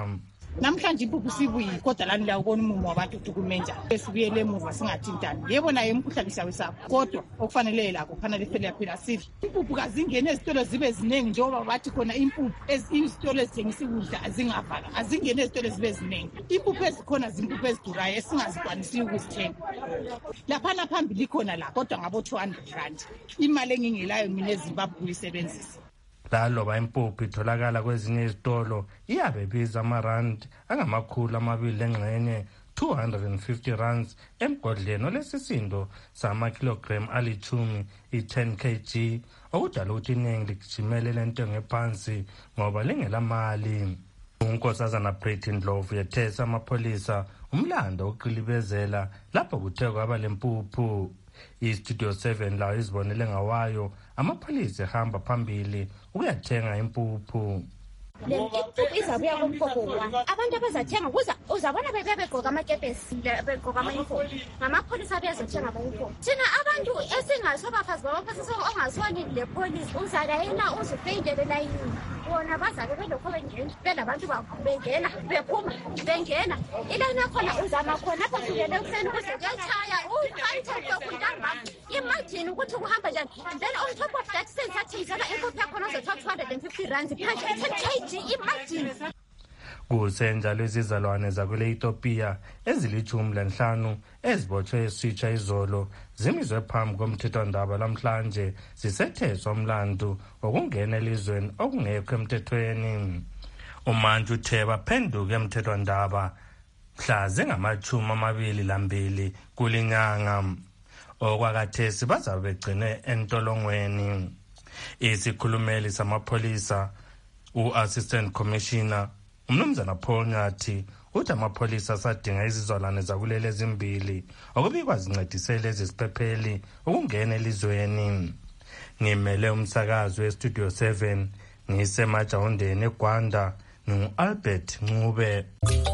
namhlanje impuphu sibuyi kodwa lani liyawubona umumo wabantu udukumenta esibuyele emuva singathintani. Yebo naye umkhuhlane siyawesapha kodwa okufanele lakho kufanele phela sithi impuphu kazingene ezitolo zibe ziningi njengoba bathi khona impuphu izitolo ezithengisa ukudla azingavala azingene ezitolo zibe ziningi. Impuphu ezikhona zimpuphu ezidurayo esingazikwanisiyo ukuzithenga. Laphana phambili khona la kodwa ngabo 200 rand imali engingelayo mina eZimbabwe kuyisebenzisa. Laloba impuphu itholakala kwezinye izitolo iyabe ibiza amarandi angama200 engxenye 250 rands emgodleni olesisindo sama-kilogram ali-10 i-10 kg okudala ukuthi iningi ligijimele lentengo ephansi ngoba lingelamali. uNkosazana Pretty Ndlovu yethesa amapholisa umlando wokuqilibezela lapho kuthe kwaba lempuphu. iStudio 7 lawo izibonele ngawayo amapholisa ehamba phambili ukuyathenga impuphu. Impuphu izabuya komkhokho abantu abazathenga uzabona begqoka amakepesi begqoka ama-uniform ngamapholisa bezothenga ama-uniform. Thina abantu esingasobafazi babaphathisa ongasoni le polisi uzalayena uzufeyindele layini bona bazabe belokho belabantu bengena bephuma bengena ilayini yakhona uzama khona apho sukele ekuseni ukuze kuyatshaya uyithathekuntambama. Imagine ukuthi kuhamba njani then on top of that sensathisela impuphu yakhona uzothatha 250 rands phansi imagine. Kusenjalo izizalwane zakule Ethiopia ezili-15 ezibotshwe esitsha izolo zimizwe phambi komthethwandaba lamhlanje zisetheswa umlandu wokungena elizweni okungekho emthethweni. Umantshi uthe baphenduka emthethwandaba mhla zingama-22 kulinyanga. Okwakathesi bazabe begcine entolongweni. Isikhulumeli samapholisa u-Assistant Commissioner uMnumzana Paul Nyathi uthi amapholisa asadinga izizalwane zakuleli ezimbili okubikwa zincedisele ezisiphepheli ukungena elizweni. Ngimele umsakazi weStudio 7 ngisemajawundeni eGwanda ngu-Albert Ncube.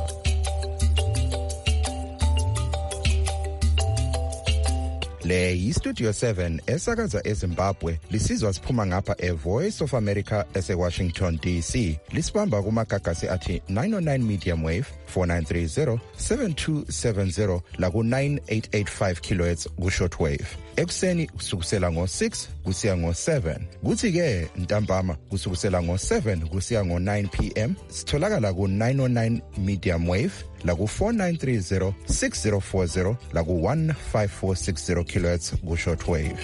Le yiStudio 7 esakaza eZimbabwe lisizwa siphuma ngapha eVoice of America eseWashington DC. Lisibamba kumagagasi athi 909 medium wave 4930 7270 laku 9885 kHz ku shortwave. Ekuseni kusukusela ngo6 kusiya ngo7. Kuthi ke ntambama kusukusela ngo7 kusiya ngo9 PM sitholakala ku 909 medium wave laku 4930 6040 laku 15460 kHz ku shortwave.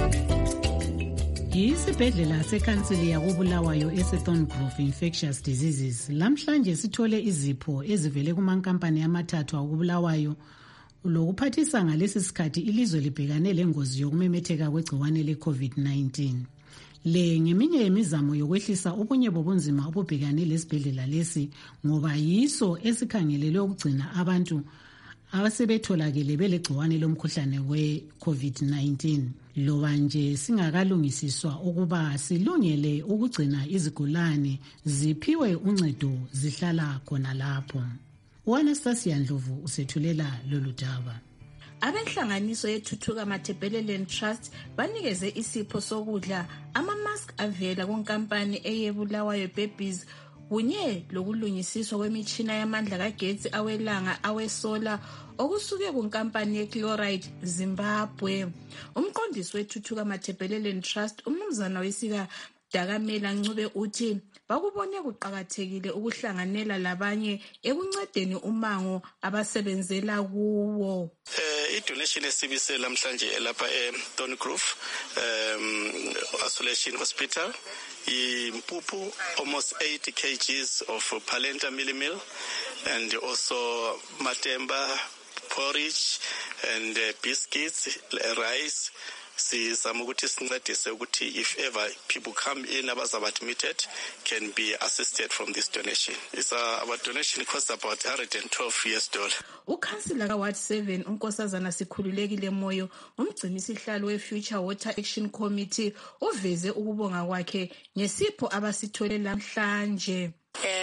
Isibhedlela sekhansili yakubulawayo eSethorngrove Infectious Diseases lamhlanje sithole izipho ezivele kumankampani amathathu akubulawayo lokuphathisa ngalesi sikhathi ilizwe libhekane lengozi yokumemetheka kwegciwane le-COVID-19. Le ngeminye yemizamo yokwehlisa ubunye bobunzima obubhekane lesibhedlela lesi ngoba yiso esikhangelelwe ukugcina abantu abasebetholakele belegciwane lomkhuhlane we-COVID-19 loba nje singakalungisiswa ukuba silungele ukugcina izigulane ziphiwe uncedo zihlala khona lapho. U-Anastasia Ndlovu usethulela lolu daba. Abenhlanganiso yethuthuka Matabeleland Trust banikeze isipho sokudla ama-mask avela kunkampani eyebulawayo Babies kunye lokulungisiswa kwemitshina yamandla kagetsi awelanga awesola okusuke kunkampani yeChloride Zimbabwe. Umqondisi wethuthuka Matabeleland Trust uMnumzana Wesika Dakamela Ncube uthi bakubone kuqakathekile ukuhlanganela labanye ekuncedeni umango abasebenzela kuwo. I-donation esibise lamhlanje lapha eThorngrove Isolation Hospital impuphu almost 80 kgs of polenta meal and also matemba porridge and biscuits, rice. Sizama ukuthi sincedise ukuthi if ever people come in abazaba admitted can be assisted from this donation. Our donation costs about $112. Ukhansila kaWard 7 uNkosazana Sikhululekile Moyo umgcini sihlalo weFuture Water Action Committee uveze ukubonga kwakhe ngesipho abasithole lamhlanje.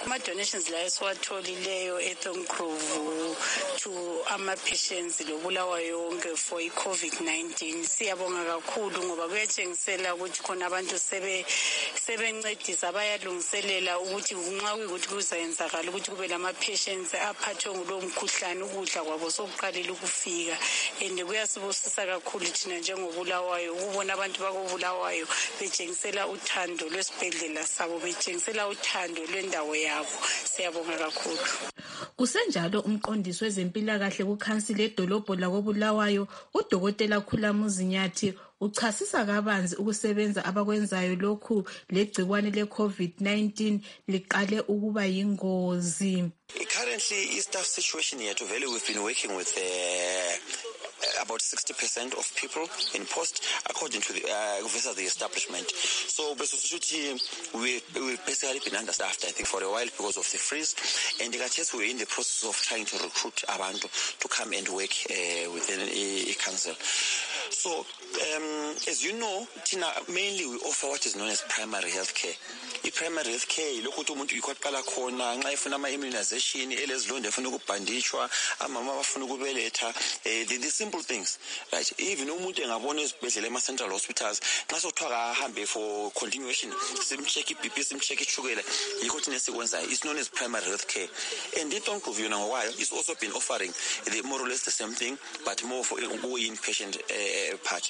ama-donations la esiwatholileyo eThongkrove to ama-patients lobulawayo yonke for i-COVID-19 siyabonga kakhulu ngoba kuyatshengisela ukuthi khona abantu sebencedisa bayalungiselela ukuthi nxa kuyikuthi kuzayenzakala ukuthi kube lama-patients aphathwe ngulowo mkhuhlane ukudla kwabo sokuqalile ukufika and kuyasibusisa kakhulu thina njengobulawayo ukubona abantu bakobulawayo betshengisela uthando lwesibhedlela sabo betshengisela uthando lwendawo yabo siyabonga kakhulu. Kusenjalo umqondisi wezempilakahle kukhansili edolobho lakobulawayo udokotela Khulamuzi Nyathi uchasisa kabanzi ukusebenza abakwenzayo lokhu legcikwane le-COVID-19 liqale ukuba yingozi. Currently, staff situation here to Valley, we've been working with about 60% of people in post according to the versus the establishment. So basically we've basically been understaffed, I think, for a while because of the freeze, and we're in the process of trying to recruit abantu to come and work within a council. So as you know, Tina, mainly we offer what is known as primary health care. I-primary health care lokhu ukuthi umuntu ikwaqala khona nxa efuna ama-immunization elezilonda efuna ukubhanditshwa amama abafuna ukubeletha the simple things, right? Even umuntu engabona ezibhedlela ema-central hospitals nxa sokuthiwa ahambe for continuation simcheck i-BP simcheck ishukela yikho thina esikwenzayo. It's known as primary health care, and iThongkrove yona ngokwayo is also been offering more or less the same thing but more for inpatient part.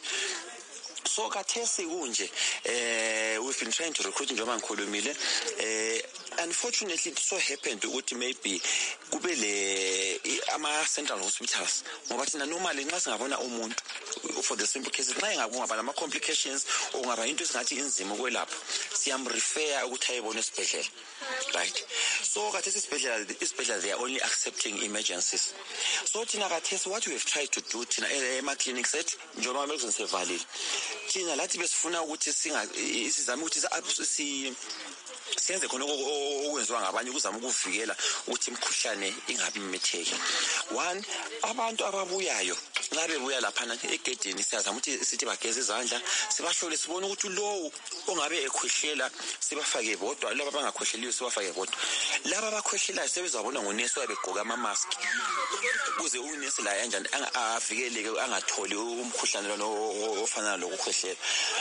So kathesi kunje we've been trying to recruit njengoba ngikhulumile. Unfortunately it so happened ukuthi maybe kube le ama-central hospitals ngoba thina normally nxa singabona umuntu for the simple cases nxa engaba nama-complications or kungaba into esingathi inzima ukwelapha siyamrefer ukuthi ayebona esibhedlela, right? So kathesi isibhedlela they are only accepting emergencies. So thina kathesi what we have tried to do thina ema-clinics ethu njengoba ama-medicine sevalile thina lathi besifuna ukuthi sizame ukuthi siyenze khona okwenziwa ngabanye ukuzama ukuvikela ukuthi imikhuhlane ingabimemetheki. One, abantu ababuyayo nxa bebuya laphana egedini siyazama ukuthi sithi bageze izandla sibahlole sibone ukuthi lowo ongabe ekhwehlela sibafake bodwa, laba abangakhwehleliyo sibafake bodwa. Laba abakhwehlelayo sebezabona ngonesi wabegqoka ama-mask ukuze unesi la kanjani avikeleke angatholi umkhuhlane lo ofana lokukhwehlela.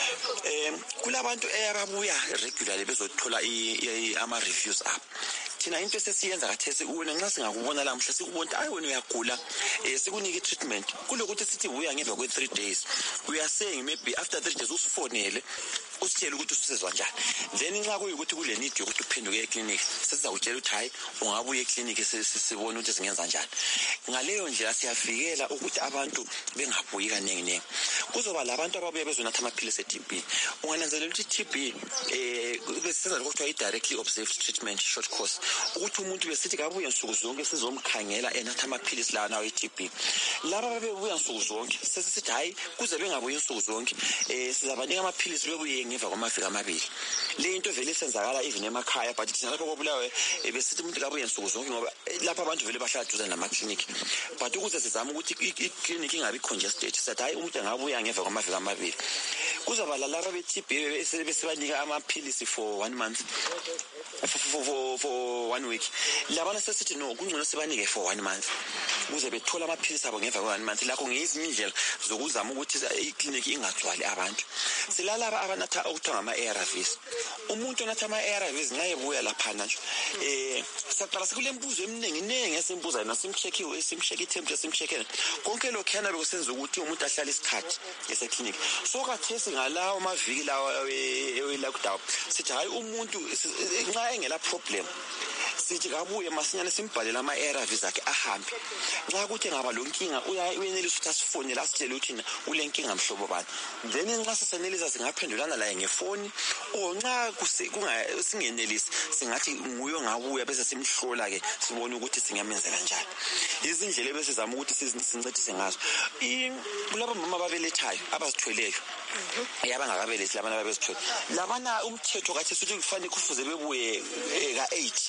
Kulabantu ababuya regularly bezothola ama-reviews up. Thina into esesiyenza kathesi wena nxa singakubona la mhla sikubona ukuthi wena uyagula sikunike i-treatment kulokuthi sithi buya ngemva kwe-3 days. We are saying maybe after 3 days usifonele usitshela ukuthi usizwa njani, then nxa kuyikuthi kule need yokuthi uphenduke eklinikhi sesizakutshela ukuthi hayi ungabuya eklinikhi sibone ukuthi singenza njani. Ngaleyo ndlela siyavikela ukuthi abantu bengabuyi kaningi. Kuzoba labantu ababuya bezonatha amaphilisi e-TB. Ungananzelela ukuthi i-TB besisenza lokhu kuthiwa i-directly observed treatment short course, ukuthi umuntu besithi kabuye nsuku zonke sizomkhangela enatha amaphilisi lawa nawo i-TB. Laba ababebuya nsuku zonke sesithi hayi kuze bengabuyi nsuku zonke sizabanika amaphilisi bebuye ngemva kwamaviki amabili. Le into vele isenzakala even emakhaya, but thina lapho kobulawe besithi umuntu kabuye nsuku zonke ngoba lapha abantu vele bahlala duze namaklinikhi, but ukuze sizame ukuthi iklinikhi ingabi congested sithi hayi umuntu engabuya ngemva kwamaviki amabili. Kuzoba laba be-TB besibanika amaphilisi for 1 month for 1 week. Labana sesithi no kungcono sibanike for 1 month ukuze bethola amaphilisi abo ngemva kwe-1 month. Lakho ngezinye indlela zokuzama ukuthi iklinikhi ingagcwali abantu. Silalaba abanatha okuthiwa ngama-ARVs. Umuntu onatha ama-ARVs nxa ebuya laphana nje siyaqala sikule mbuzo eminingi esimbuza yena simcheck-iwe simcheck i-temperature simcheck konke lokhuyana bekusenza ukuthi umuntu ahlale isikhathi eseklinikhi. So kathesi ngalawo maviki lawa we-lockdown sithi hayi umuntu nxa engela problem sithi kabuye masinyane simbhalele ama-ARVs akhe ahambe. Nxa kuthi ngaba lo nkinga uyenelisa ukuthi asifonele asitshele ukuthi ule nkinga mhlobo bani, then nxa sisenelisa singaphendulana laye ngefoni, or nxa singenelisi singathi nguye ongabuya bese simhlola-ke sibone ukuthi singamenzela njani. Izindlela ebesizama ukuthi sincedise ngazo kulaba mama ababelethayo abazithweleyo abangakabelethi labana ababezithwele labana umthetho kathi sithi kufanele kufuze bebuye ka-8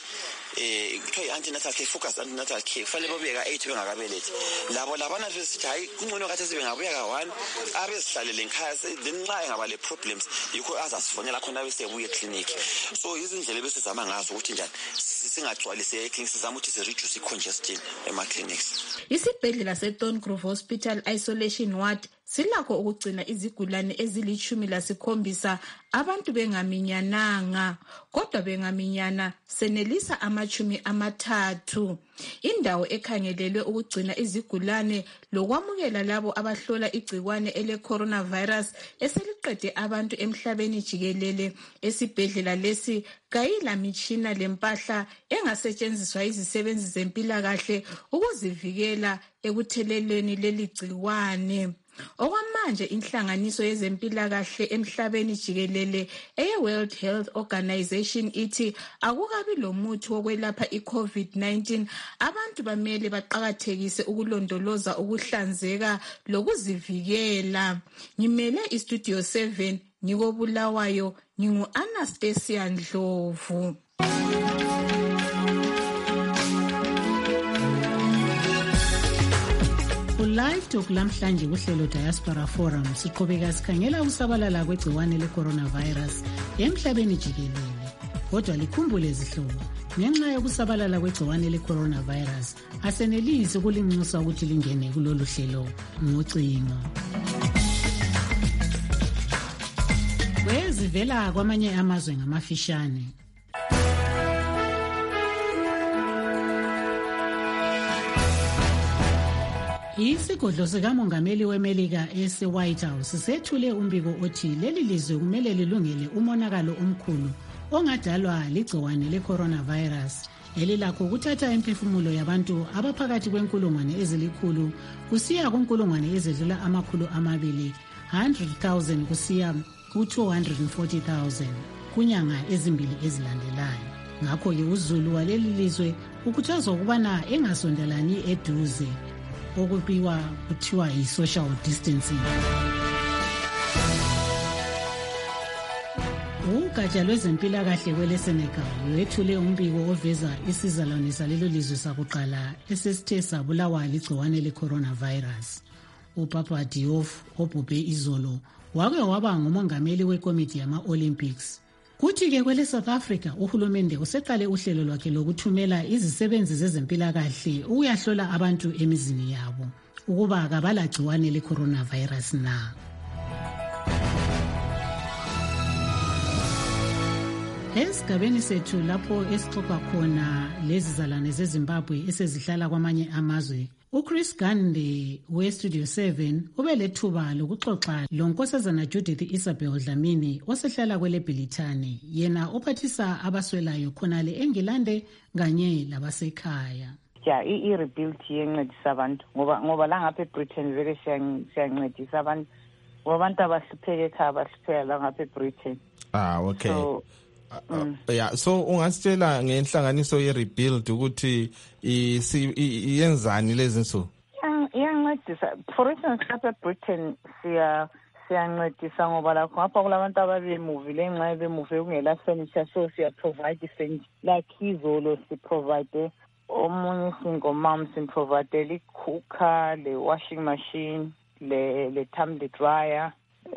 kuthiwa i-antenatal care, focused antenatal care, kufanele babuye ka-8 bengakabelethi. Labo labana besithi hayi kungcono kathesi bengabuya ka-1 abezihlalele ngikhaya, then nxa engaba le-problems yikho azasifonela khona besebuye eklinikhi. So izindlela ebesizama ngazo ukuthi njani singagcwalise eklinikhi, sizama ukuthi si-reduce i-congestion ema-clinics. Isibhedlela se-Thorncroft Hospital Isolation Ward silakho ukugcina izigulane ezili-17 abantu bengaminyananga, kodwa bengaminyana senelisa 30. Indawo ekhangelelwe ukugcina izigulane lokwamukela labo abahlola igcikwane ele-coronavirus eseliqede abantu emhlabeni jikelele. Esibhedlela lesi kayila mitshina lempahla engasetshenziswa izisebenzi zempilakahle ukuzivikela ekutheleleni leli gcikwane. Okwamanje inhlanganiso yezempilakahle emhlabeni jikelele eye-World Health Organization ithi akukabi lomuthi wokwelapha i-COVID-19. Abantu bamele baqakathekise ukulondoloza ukuhlanzeka lokuzivikela. Ngimele iStudio 7 ngikobulawayo, ngingu-Anastasia Ndlovu. Live Talk lamhlanje kuhlelo Diaspora Forum siqhubeka sikhangela ukusabalala kwegciwane le-coronavirus emhlabeni jikelele. Kodwa likhumbule zihlobo, ngenxa yokusabalala kwegciwane le-coronavirus asenelisi ukulinxusa ukuthi lingene kulolu hlelo ngocingo. Kwezivela kwamanye amazwe ngamafishane. Isigodlo sikamongameli weMelika ese-White House sethule umbiko othi leli lizwe kumele lilungele umonakalo omkhulu ongadalwa ligciwane le-coronavirus elilakho ukuthatha imphefumulo yabantu abaphakathi kwenkulungwane ezilikhulu kusiya kunkulungwane ezidlula 200,000, 100,000 kusiya ku-240,000 kunyanga ezimbili ezilandelayo. Ngakho-ke uzulu waleli lizwe ukhuthazwa ukubana engasondelani eduze, okubizwa kuthiwa yi-social distancing. Ugatsha lwezempilakahle kwele-Senegal lwethule umbiko oveza isizalwane salelo lizwe sakuqala esesithe sabulawa ligciwane le-coronavirus. UPapa Diouf obhubhe izolo wake waba ngumongameli wekomiti yama-Olympics. Kuthi-ke kwele-South Africa uhulumende useqale uhlelo lwakhe lokuthumela izisebenzi zezempilakahle ukuyahlola abantu emizini yabo ukuba kabala gciwane le-coronavirus na. Esigabeni sethu lapho esixoxa khona lezizalwane zeZimbabwe esezihlala kwamanye amazwe, uChris Gande weStudio 7 ubelethuba lokuxoxa lonkosazana Judith Isabel Dlamini osehlala kweleBhilithani, yena ophathisa abaswelayo khonale eNgilande kanye labasekhaya. Ja, i-rebuild yencedisa abantu ngoba la ngapha eBritain vele siyancedisa abantu ngoba abantu abahlupheka ekhaya bahlupheka la ngapha eBritain. Okay. So ungasitshela ngenhlanganiso ye-rebuild ukuthi iyenzani lezi nsuku? Iyancedisa. For instance, lapha eBritain siyancedisa ngoba lakho ngapha kulabantu ababemuvile ngenxa bemuve kungela furniture, so siya-provide i-furniture. Like izolo siprovide omunye single mom simprovide le-cooker, le-washing machine, le-tumbler dryer,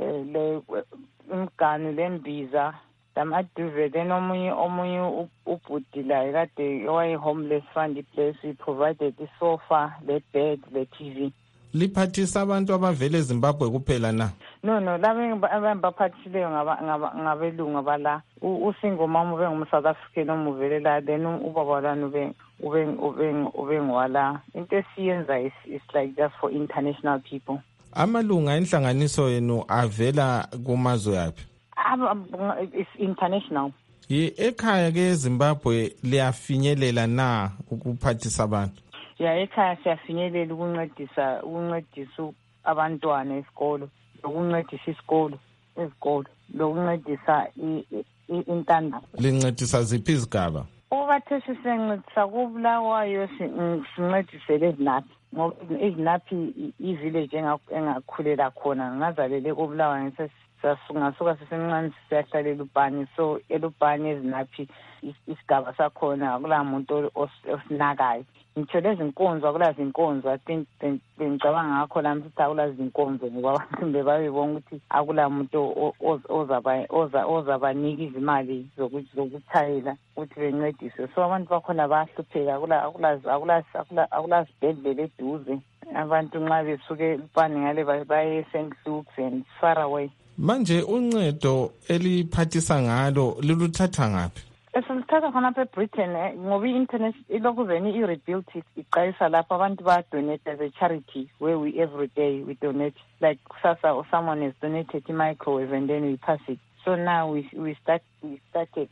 imganu lembiza, lamaduve. Then omunye ubhudilayo kade wayi-homeless fund place, we provided the-sofa, le-bed, le-TV. Liphathisa abantu abavele eZimbabwe kuphela na? No, laba abaphathileyo ngabelungu bala. Usingle mom ube ngumu-South African omuvele la, then ubaba lana ube ngwala. Into esiyenza is like just for international people. Amalunga enhlanganiso yenu avela kumazwe yaphi? It's international. Ekhaya ke eZimbabwe liyafinyelela na ukuphathisa abantu? Ekhaya siyafinyelela ukuncedisa abantwana esikolo, ukuncedisa izikolo, lokuncedisa intanda. Lincedisa ziphi izigaba? Ubatheshi siyancedisa kubulawayo, sincedisele ezinaphi ngoba izinaphi i-village engakhulela khona ngazalele kubulawayo sasungasuka sisemncane siyahlalela uBhani, so elubhani ezinaphi isigaba sakhona akula muntu osinakayo. Ngitsho lezi nkonzo akulazi inkonzo, ngicabanga ngakho la mfuthu akulazi inkonzo ngoba abantu bebabona ukuthi akula muntu ozabanika izimali zokuthayela ukuthi bencediswe. So abantu bakhona bayahlupheka, akulazi sibhedlela eduze. Abantu nxa besuke elubhani ngale baye St. Luke's and far away. Manje uncedo eliphathisa ngalo luluthatha ngaphi? Esilithatha khonapha eBritain ngoba i-internet ilokhu veni i-rebuilt iqayisa lapho abantu ba-donate as a charity where we every day we donate, like kusasa or someone has donated a microwave and then we pass it. So now we started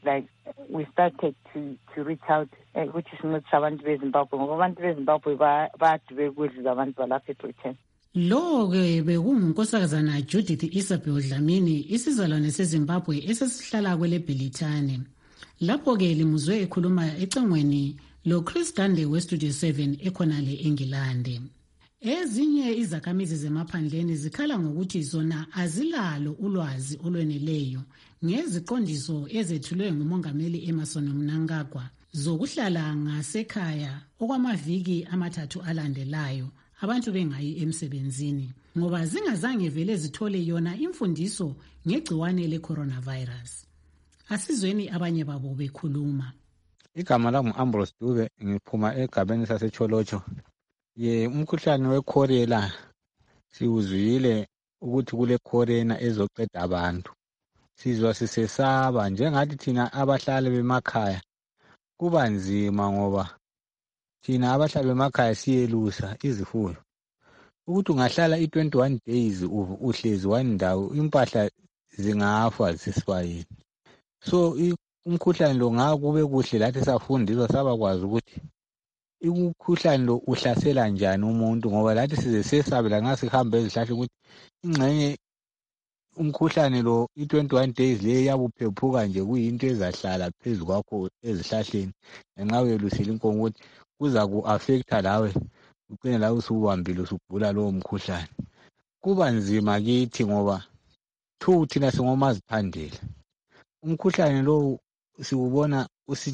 to reach out, which is not abantu beZimbabwe ngoba abantu beZimbabwe badube kudla abantu balapha eBritain. Lo-ke bekungunkosazana Judith Isabel Dlamini, isizalwane seZimbabwe esesihlala kwele Bhelithane. Lapho-ke limuzwe ekhuluma ecengweni lo-Chris Dande weStudio 7 ekhonale eNgilande. Ezinye izakhamizi zemaphandleni zikhala ngokuthi zona azilalo ulwazi olweneleyo ngeziqondiso ezethulwe nguMongameli Emmerson Mnangagwa zokuhlala ngasekhaya okwamaviki 3 alandelayo abantu bengayi emsebenzini ngoba zingazange vele zithole yona imfundiso ngegciwane le-coronavirus. Asizweni abanye babo bekhuluma. Igama lami Ambrose Dube, ngiphuma egabeni saseCholocho. Umkhuhlane weCholera siwuzwile ukuthi kule corona ezoqeda abantu. Sizwa sisesaba njengathi thina abahlali bemakhaya kuba nzima ngoba thina abahlali bemakhaya siyelusa izifuyo. Ukuthi ungahlala i21 days uhlezi one ndawo impahla zingafa zisibayini. So umkhuhlane lo ngakube kuhle lathi safundiswa sabakwazi ukuthi umkhuhlane lo uhlasela njani umuntu ngoba lathi size sesabela nxa sihamba ezihlahla ukuthi ingxenye umkhuhlane lo i21 days le yabuphephuka nje kuyinto ezahlala phezu kwakho ezihlahleni ngenxa uyelusile inkomo ukuthi kuza ku-affecta lawe ucine lawe usubambile usugula lowo mkhuhlane. Kuba nzima kithi ngoba thina singomaziphandela. Umkhuhlane lo siwubona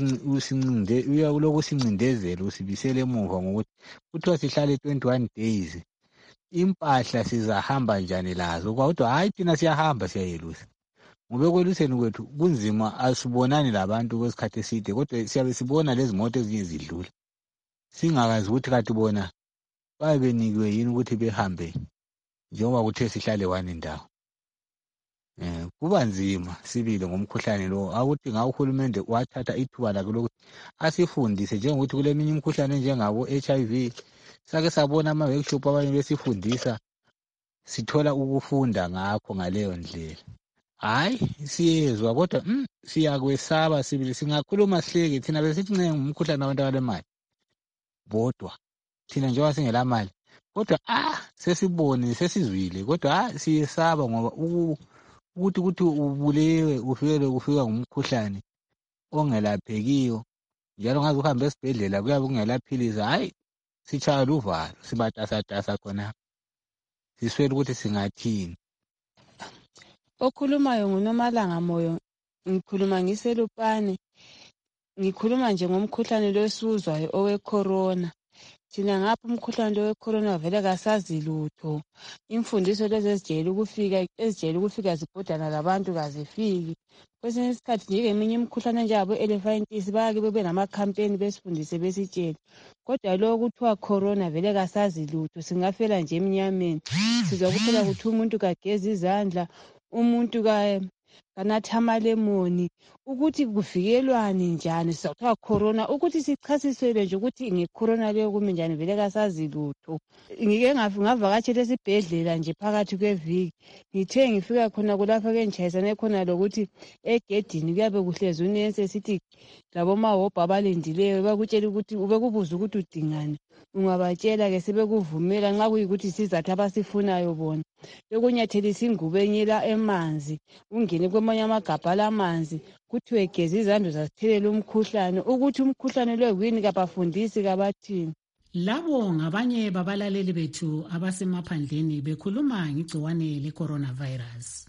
ulokhu sincindezela usibisele emuva ngokuthi kuthiwa sihlale 21 days impahla sizahamba njani lazo kodwa hayi thina siyahamba siyayelusa ngoba ekweluseni kwethu kunzima asibonani labantu kwesikhathi eside kodwa siyabe sibona lezi moto ezinye zidlula singakazi ukuthi kathi bona babe benikiwe yini ukuthi behambe njengoba kuthe sihlale one ndawo. Kuba nzima sibile ngomkhuhlane lo akuthi ngawuhulumende wathatha ithuba lakhe lokuthi asifundise njengokuthi kuleminye imikhuhlane njengabo HIV sake sabona ama-workshop abanye besifundisa sithola ukufunda ngakho ngaleyo ndlela. Hayi siyezwa kodwa siyakwesaba sibili singakhuluma sihleke thina besithi ncenga umkhuhlane wabantu abalemali bodwa thina njengoba singela mali kodwa sesibone sesizwile kodwa siyesaba ngoba ukuthi ubulewe ufika ngumkhuhlane ongelaphekiyo njalo ngaze uhambe esibhedlela kuyabe kungelaphilisi hayi sitshaya luvalo sibatasatasa khona siswele ukuthi singathini. Okhulumayo nguNomalanga Moyo, ngikhuluma ngiselupane, ngikhuluma nje ngomkhuhlane lo esiwuzwayo owe-corona. Thina ngapha umkhuhlane lo we-corona vele kasazi lutho. Imfundiso lezi ezijayele ukufika zibhodana labantu kazifiki. Kwesinye isikhathi nje eminye imikhuhlane njengabo elephantis bayake bebe namakhampeni besifundise besitshele. Kodwa lo kuthiwa corona vele kasazi lutho singafela nje emnyameni. Sizwa kuphela kuthi umuntu kageze izandla, umuntu kanatha amalemoni, ukuthi kuvikelwane njani sakuthiwa corona, ukuthi sichasiselwe nje ukuthi ngecorona leyo kumi njani vele kasazi lutho. Ngike ngavakatshela esibhedlela nje phakathi kweviki, ngithe ngifika khona kulapha ke ngitshayisane khona lokuthi egedini kuyabe kuhlezi unensi esithi labomahobho abalindileyo bakutshela ukuthi ubekubuza ukuthi udingani, ungabatshela ke sebekuvumela nxa kuyikuthi sizathu abasifunayo bona. Bekunyathelisa ingubo enyela emanzi, ungene kwamanye amagabha lamanzi, kuthiwe geza izandla zazithelela umkhuhlane, ukuthi umkhuhlane lo yini kabafundisi kabathini. Labo ngabanye babalaleli bethu abasemaphandleni bekhuluma ngegciwane le-coronavirus.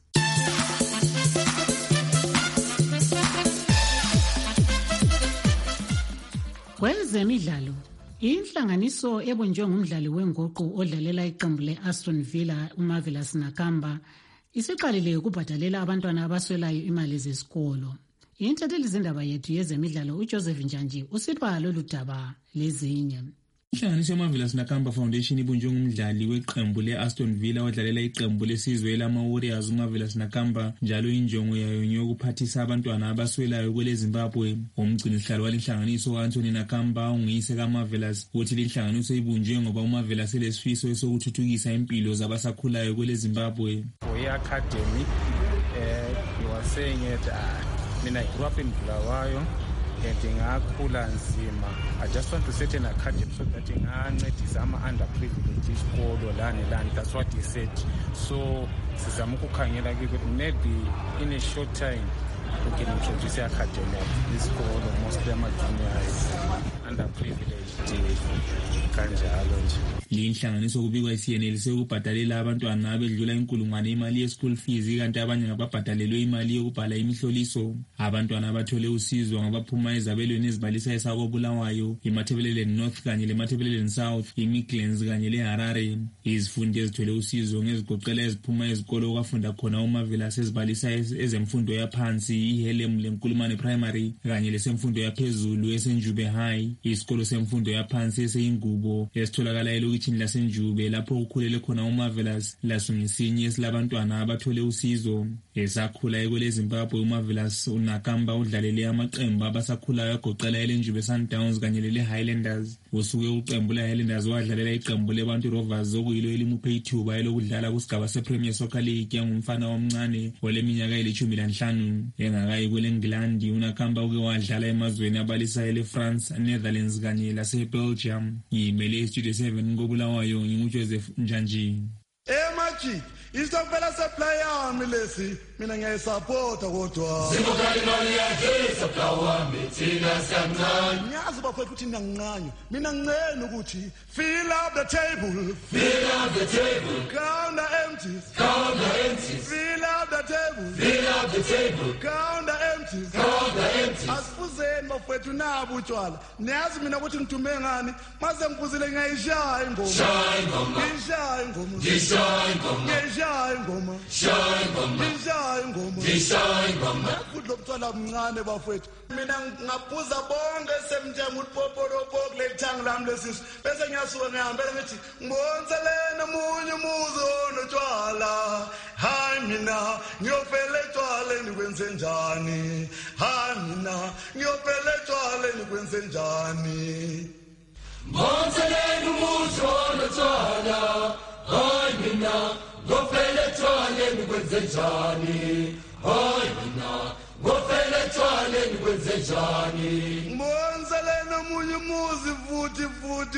Kwezemidlalo, inhlanganiso ebunjwe ngumdlali wenguqu odlalela iqembu le-Aston Villa uMarvelous Nakamba isiqalile ukubhadalela abantwana abaswelayo imali zesikolo. Intatheli zindaba yethu yezemidlalo uJoseph Njanji usipha lolu daba lezinye. Inhlanganiso yeMarvelous Nakamba Foundation ibunjwe ngumdlali weqembu le-Aston Villa odlalela iqembu lesizwe lama-Warriors uMarvelous Nakamba, njalo injongo yayo ngeyokuphathisa abantwana abaswelayo kwele Zimbabwe. Umgcinisihlalo walenhlanganiso u-Anthony Nakamba unguyise kaMarvelous uthi lenhlanganiso ibunjwe ngoba uMarvelous elesifiso esokuthuthukisa impilo zabasakhulayo kwele Zimbabwe. For academy, he was saying that I grew up in Bulawayo and ngakhula nzima. I just want to set an academy so that ngancedisa ama-underprivileged isikolo lani. That's what he said. So sizama ukukhangela maybe in a short time we can introduce academy isikolo, mostly ama-junior high, underprivileged kanjalo nje. Linhlanganiso kubikwa isiyenelise ukubhadalela abantwana abedlula inkulungwane imali ye-school fees, kanti abanye ngababhadalelwe imali yokubhala imihloliso. Abantwana abathole usizo ngabaphuma ezabelweni ezibalisa eSakobulawayo, iMatabeleland North kanye leMatabeleland South, iMidlands kanye leHarare. Izifundi ezithole usizo ngezigoqela eziphuma ezikolo okwafunda khona uMarvelous ezibalisa ezemfundo yaphansi, iHelem leNkulumane Primary kanye lesemfundo yaphezulu eseNjube High. Isikolo semfundo yaphansi eseyingubo esitholakala elokitshini laseNjube lapho kukhulele khona uMarvelous lasungesinye esilabantwana abathole usizo. Esakhula kwele Zimbabwe, uMarvelous Nakamba udlalele amaqembu abasakhulayo agoqela eLenjube Sundowns kanye leHighlanders. Usuke uqembu leHighlanders wadlalela iqembu leBantu Rovers okuyilo elimuphe ithuba elokudlala kusigaba sePremier Soccer League yangumfana omncane oleminyaka eli-15. Engakayi kwele-England, uNakamba uke wadlala emazweni abalisa ele-France, Netherlands kanye lase-Belgium. Ngimele iStudio 7 koBulawayo nginguJoseph Njanji. Maji isitokufela supply yami lesi mina ngiyayisapota kodwa Zimokali mali yakhe supply wami thina siyancane. Ngiyazi bafethu ukuthi ngiyanqanya, mina ngicela ukuthi fill up the table, fill up the table, count the empties, count the empties, fill up the table, fill up the table, count the empties, count the empties. Asifuzeni bafethu nabo utshwala, niyazi mina ukuthi ngithume ngani, mase ngiphuzile ngiyayishaya ingoma, shaya ingoma, ngishaya ingoma, ngishaya ingoma, ngishaya ingoma, shaya ingoma, ngishaya ingoma, ngishaya ingoma. Kudlo buthwala mncane bafethu, mina ngaphuza bonke semnjengo utpoporopo kulethanga lami lesisu, bese ngiyasuka ngihambela ngithi ngibonselene omunye umuzi onotshwala. Hayi mina ngiyofela etshwaleni kwenze njani, hayi mina ngiyofela etshwaleni kwenze njani. Ngibonselene umuzi onotshwala, hayi mina ngiyofela etshwaleni kwenze njani, hayi mina ngiyofela etshwaleni kwenze njani. Ngibonselene omunye umuzi futhi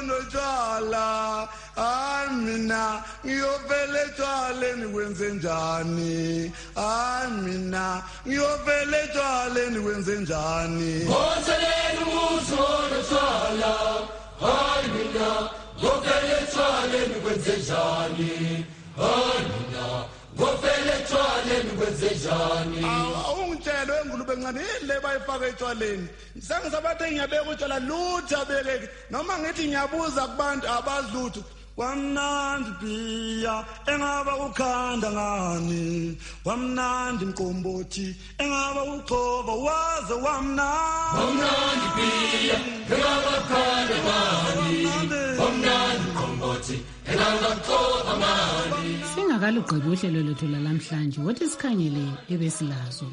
onotshwala, hayi mina ngiyofela etshwaleni kwenze njani, hayi mina ngiyofela etshwaleni kwenze njani. Ngibonselene umuzi onotshwala, hayi mina ngiyofela etshwaleni kwenze njani, hayi mina ngiyofela etshwaleni kwenze njani. Ungitshela wengulube encane ile bayifaka etshwaleni, sengisabathe ngiyabeka utshwala lutho abekeke, noma ngithi ngiyabuza kubantu abadlutho. Kwamnandi bhiya engaba ukhanda ngani, kwamnandi mqombothi engaba uxova waze wamnandi. Kwamnandi bhiya engaba ukhanda ngani, kwamnandi mqombothi engaba uxova ngani. Singakalugqibi uhlelo lwethu lalamhlanje, wothi sikhangele ebesilazo.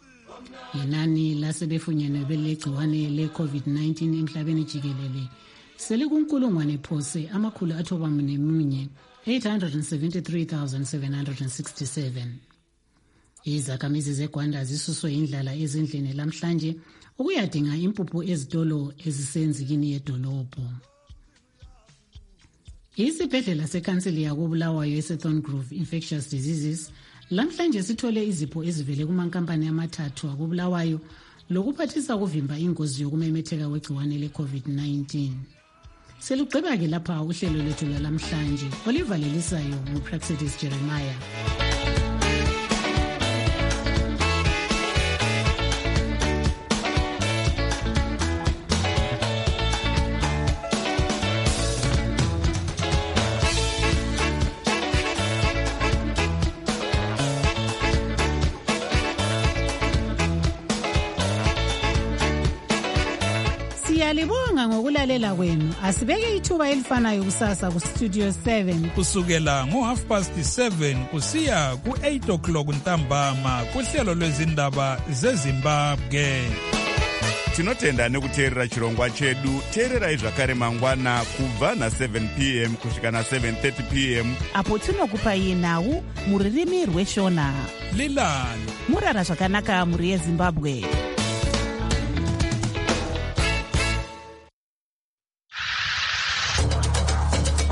Inani lasebefunyenwe belegciwane le-COVID-19 emhlabeni jikelele selikunkulungwane phose amakhulu athoba nemunye 873,767. Izakhamizi zeGwanda zisuswe indlala ezindlini lamhlanje ukuyadinga impuphu ezitolo ezisenzikini yedolobho. Isibhedlela sekhansili yakoBulawayo eseThorngrove Infectious Diseases lamhlanje sithole izipho ezivele kumankampani amathathu akoBulawayo lokuphathisa ukuvimba ingozi yokumemetheka kwegciwane le-COVID-19. Selugqiba-ke lapha uhlelo lwethu lwalamhlanje, olivalelisayo nguPraxidis Jeremiah. ngokulalela kwenu. Asibeke ithuba elifanayo kusasa kustudio 7 kusukela ngo7:30 kusiya ku8 ntambama kuhlelo lwezindaba zeZimbabwe. Tinotenda nekuteerera chirongwa chedu. Teererai zvakare mangwana kubva na7 p.m. kusvika na7:30 p.m. apo tinokupai nhau mururimi rweshona. Lilani murara zvakanaka muri yeZimbabwe.